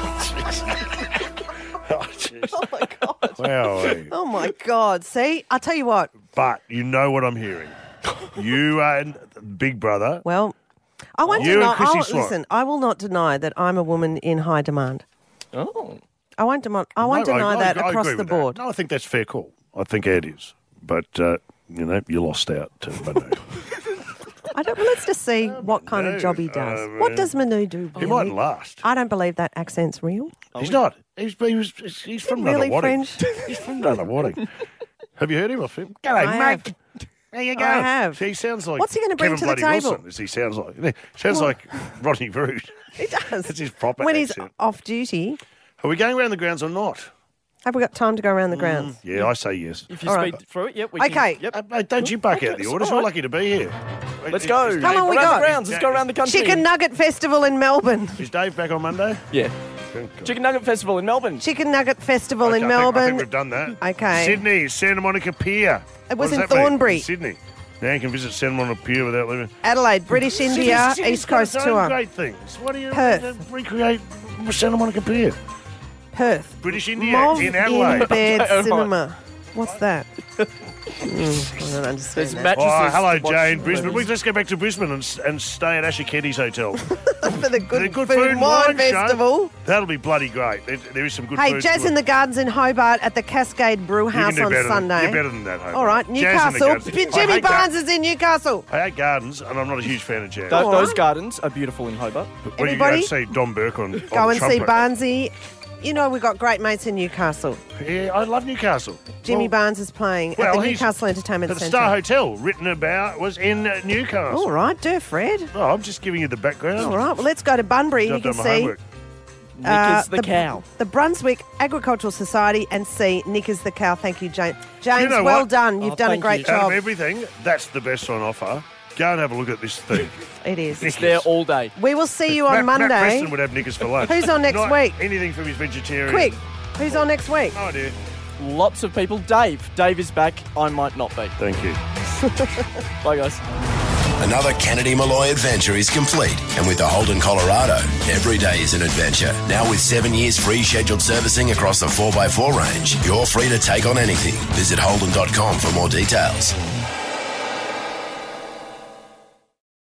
Speaker 2: Oh my God. Wow.
Speaker 17: Oh my God! See, I'll tell you what.
Speaker 2: But you know what I'm hearing. You and Big Brother.
Speaker 17: Well, I won't
Speaker 2: You
Speaker 17: deny.
Speaker 2: and Chrissy
Speaker 17: I'll,
Speaker 2: Swan.
Speaker 17: listen, I will not deny that I'm a woman in high demand.
Speaker 4: Oh.
Speaker 17: I won't deny. I won't
Speaker 2: No,
Speaker 17: deny
Speaker 2: I-
Speaker 17: that
Speaker 2: I
Speaker 17: across
Speaker 2: agree
Speaker 17: the
Speaker 2: with that.
Speaker 17: board.
Speaker 2: No, I think that's fair call. I think it is. But, uh, you know, you lost out to Manu.
Speaker 17: I don't. Well, let's just see what kind of job he does.
Speaker 2: uh,
Speaker 17: what does Manu do?
Speaker 2: He
Speaker 17: Billy?
Speaker 2: mightn't last.
Speaker 17: I don't believe that accent's real.
Speaker 2: He's not. He's, he was, he's from
Speaker 17: really
Speaker 2: Nunawading.
Speaker 17: French?
Speaker 2: He's from Nunawading. Have you heard him off him? G'day,
Speaker 17: I
Speaker 2: mate.
Speaker 17: have.
Speaker 2: How you
Speaker 17: I
Speaker 2: going?
Speaker 17: have.
Speaker 2: He sounds like
Speaker 17: What's he gonna bring
Speaker 2: Kevin
Speaker 17: to the
Speaker 2: Bloody
Speaker 17: table?
Speaker 2: Wilson, as he sounds like. He sounds
Speaker 17: Well-
Speaker 2: like Rodney Root.
Speaker 17: He does.
Speaker 2: That's his proper
Speaker 17: when
Speaker 2: accent.
Speaker 17: he's off duty.
Speaker 2: Are we going around the grounds or not?
Speaker 17: Have we got time to go around the grounds?
Speaker 2: Yeah, I say yes.
Speaker 4: If you
Speaker 17: All
Speaker 4: speed
Speaker 17: right.
Speaker 4: through it, yep. We
Speaker 17: Okay.
Speaker 4: Can, yep.
Speaker 2: Uh, mate, don't you buck out the orders. We're
Speaker 4: all right.
Speaker 2: lucky to be here.
Speaker 4: Let's
Speaker 2: Is-
Speaker 4: go.
Speaker 2: is
Speaker 17: How
Speaker 2: Dave-
Speaker 17: long we
Speaker 4: around
Speaker 17: got?
Speaker 4: the grounds. Let's go around the country.
Speaker 17: Chicken Nugget Festival in Melbourne.
Speaker 2: Is Dave back on Monday?
Speaker 4: Yeah. Chicken Nugget Festival in Melbourne.
Speaker 17: Chicken Nugget Festival
Speaker 2: Okay,
Speaker 17: in
Speaker 2: I think- I
Speaker 17: Melbourne.
Speaker 2: think we've done that.
Speaker 17: Okay.
Speaker 2: Sydney, Santa Monica Pier.
Speaker 17: It
Speaker 2: What
Speaker 17: was
Speaker 2: does
Speaker 17: in
Speaker 2: that mean?
Speaker 17: Thornbury.
Speaker 2: Sydney. Now you can visit Santa Monica Pier without leaving.
Speaker 17: Adelaide, British India,
Speaker 2: Sydney's
Speaker 17: East
Speaker 2: got
Speaker 17: Coast
Speaker 2: its own
Speaker 17: tour.
Speaker 2: Great things. What do you
Speaker 17: Perth.
Speaker 2: uh, recreate Santa Monica Pier?
Speaker 17: Perth.
Speaker 2: British India
Speaker 17: Mauve
Speaker 2: in Adelaide.
Speaker 17: in bed
Speaker 4: Okay, all right.
Speaker 17: cinema. What's that? Mm, I don't understand
Speaker 4: There's
Speaker 17: that.
Speaker 4: mattresses.
Speaker 2: Oh, hello,
Speaker 4: Watch-
Speaker 2: Jane. Brisbane. We let's go back to Brisbane and, s- and stay at Ashiketti's Hotel.
Speaker 17: For the good,
Speaker 2: The good
Speaker 17: food,
Speaker 2: food
Speaker 17: and
Speaker 2: and
Speaker 17: wine,
Speaker 2: wine show.
Speaker 17: festival.
Speaker 2: That'll be bloody great. There, there is some good
Speaker 17: Hey,
Speaker 2: food.
Speaker 17: Jazz
Speaker 2: to
Speaker 17: in the Gardens in Hobart at the Cascade Brew
Speaker 2: You can
Speaker 17: House
Speaker 2: do
Speaker 17: on
Speaker 2: better than-
Speaker 17: Sunday.
Speaker 2: you're better than that, Hobart.
Speaker 17: All right,
Speaker 2: Jazz in the
Speaker 17: Newcastle.
Speaker 2: Gardens.
Speaker 17: P-
Speaker 2: I
Speaker 17: Jimmy
Speaker 2: hate
Speaker 17: Barnes
Speaker 2: gar-
Speaker 17: is in Newcastle.
Speaker 2: I hate gardens, and I'm not a huge fan of jazz.
Speaker 4: Tho-
Speaker 17: All
Speaker 4: those
Speaker 17: right.
Speaker 4: gardens are beautiful in Hobart.
Speaker 2: Well, you go
Speaker 17: Anybody?
Speaker 2: and see Don Burke on,
Speaker 17: Go
Speaker 2: on
Speaker 17: and see
Speaker 2: trumpet.
Speaker 17: Barnesy. You know we've got great mates in Newcastle.
Speaker 2: Yeah, I love Newcastle.
Speaker 17: Jimmy
Speaker 2: well,
Speaker 17: Barnes is playing at
Speaker 2: well,
Speaker 17: the
Speaker 2: he's-
Speaker 17: Newcastle Entertainment
Speaker 2: The
Speaker 17: Centre.
Speaker 2: Star Hotel, written about, was in uh, Newcastle.
Speaker 17: All right, do Fred.
Speaker 2: Oh, I'm just giving you the background.
Speaker 17: All right, well, let's go to Bunbury and you
Speaker 2: I've
Speaker 17: can
Speaker 2: done my
Speaker 17: see
Speaker 2: homework.
Speaker 3: Uh,
Speaker 4: the cow.
Speaker 3: The Brunswick Agricultural Society, and C, Knickers the cow. Thank you, James. James,
Speaker 2: You know
Speaker 3: well
Speaker 2: what?
Speaker 3: done. You've
Speaker 4: Oh,
Speaker 3: done a
Speaker 4: thank
Speaker 3: great
Speaker 4: you.
Speaker 2: Out
Speaker 3: job.
Speaker 2: of everything, that's the best on offer. Go and have a look at this thing.
Speaker 3: It is.
Speaker 4: It's there all day.
Speaker 3: We will see you on
Speaker 2: Matt, Matt
Speaker 3: Monday.
Speaker 2: Preston would have knickers for lunch.
Speaker 3: Who's on next
Speaker 2: Not
Speaker 3: week?
Speaker 2: Anything from his vegetarian.
Speaker 3: Quick, who's on next week?
Speaker 2: No idea.
Speaker 4: Lots of people. Dave. Dave is back. I might not be.
Speaker 2: Thank you.
Speaker 4: Bye, guys.
Speaker 1: Another Kennedy Malloy adventure is complete. And with the Holden Colorado, every day is an adventure. Now with seven years free scheduled servicing across the four by four range, you're free to take on anything. Visit holden dot com for more details.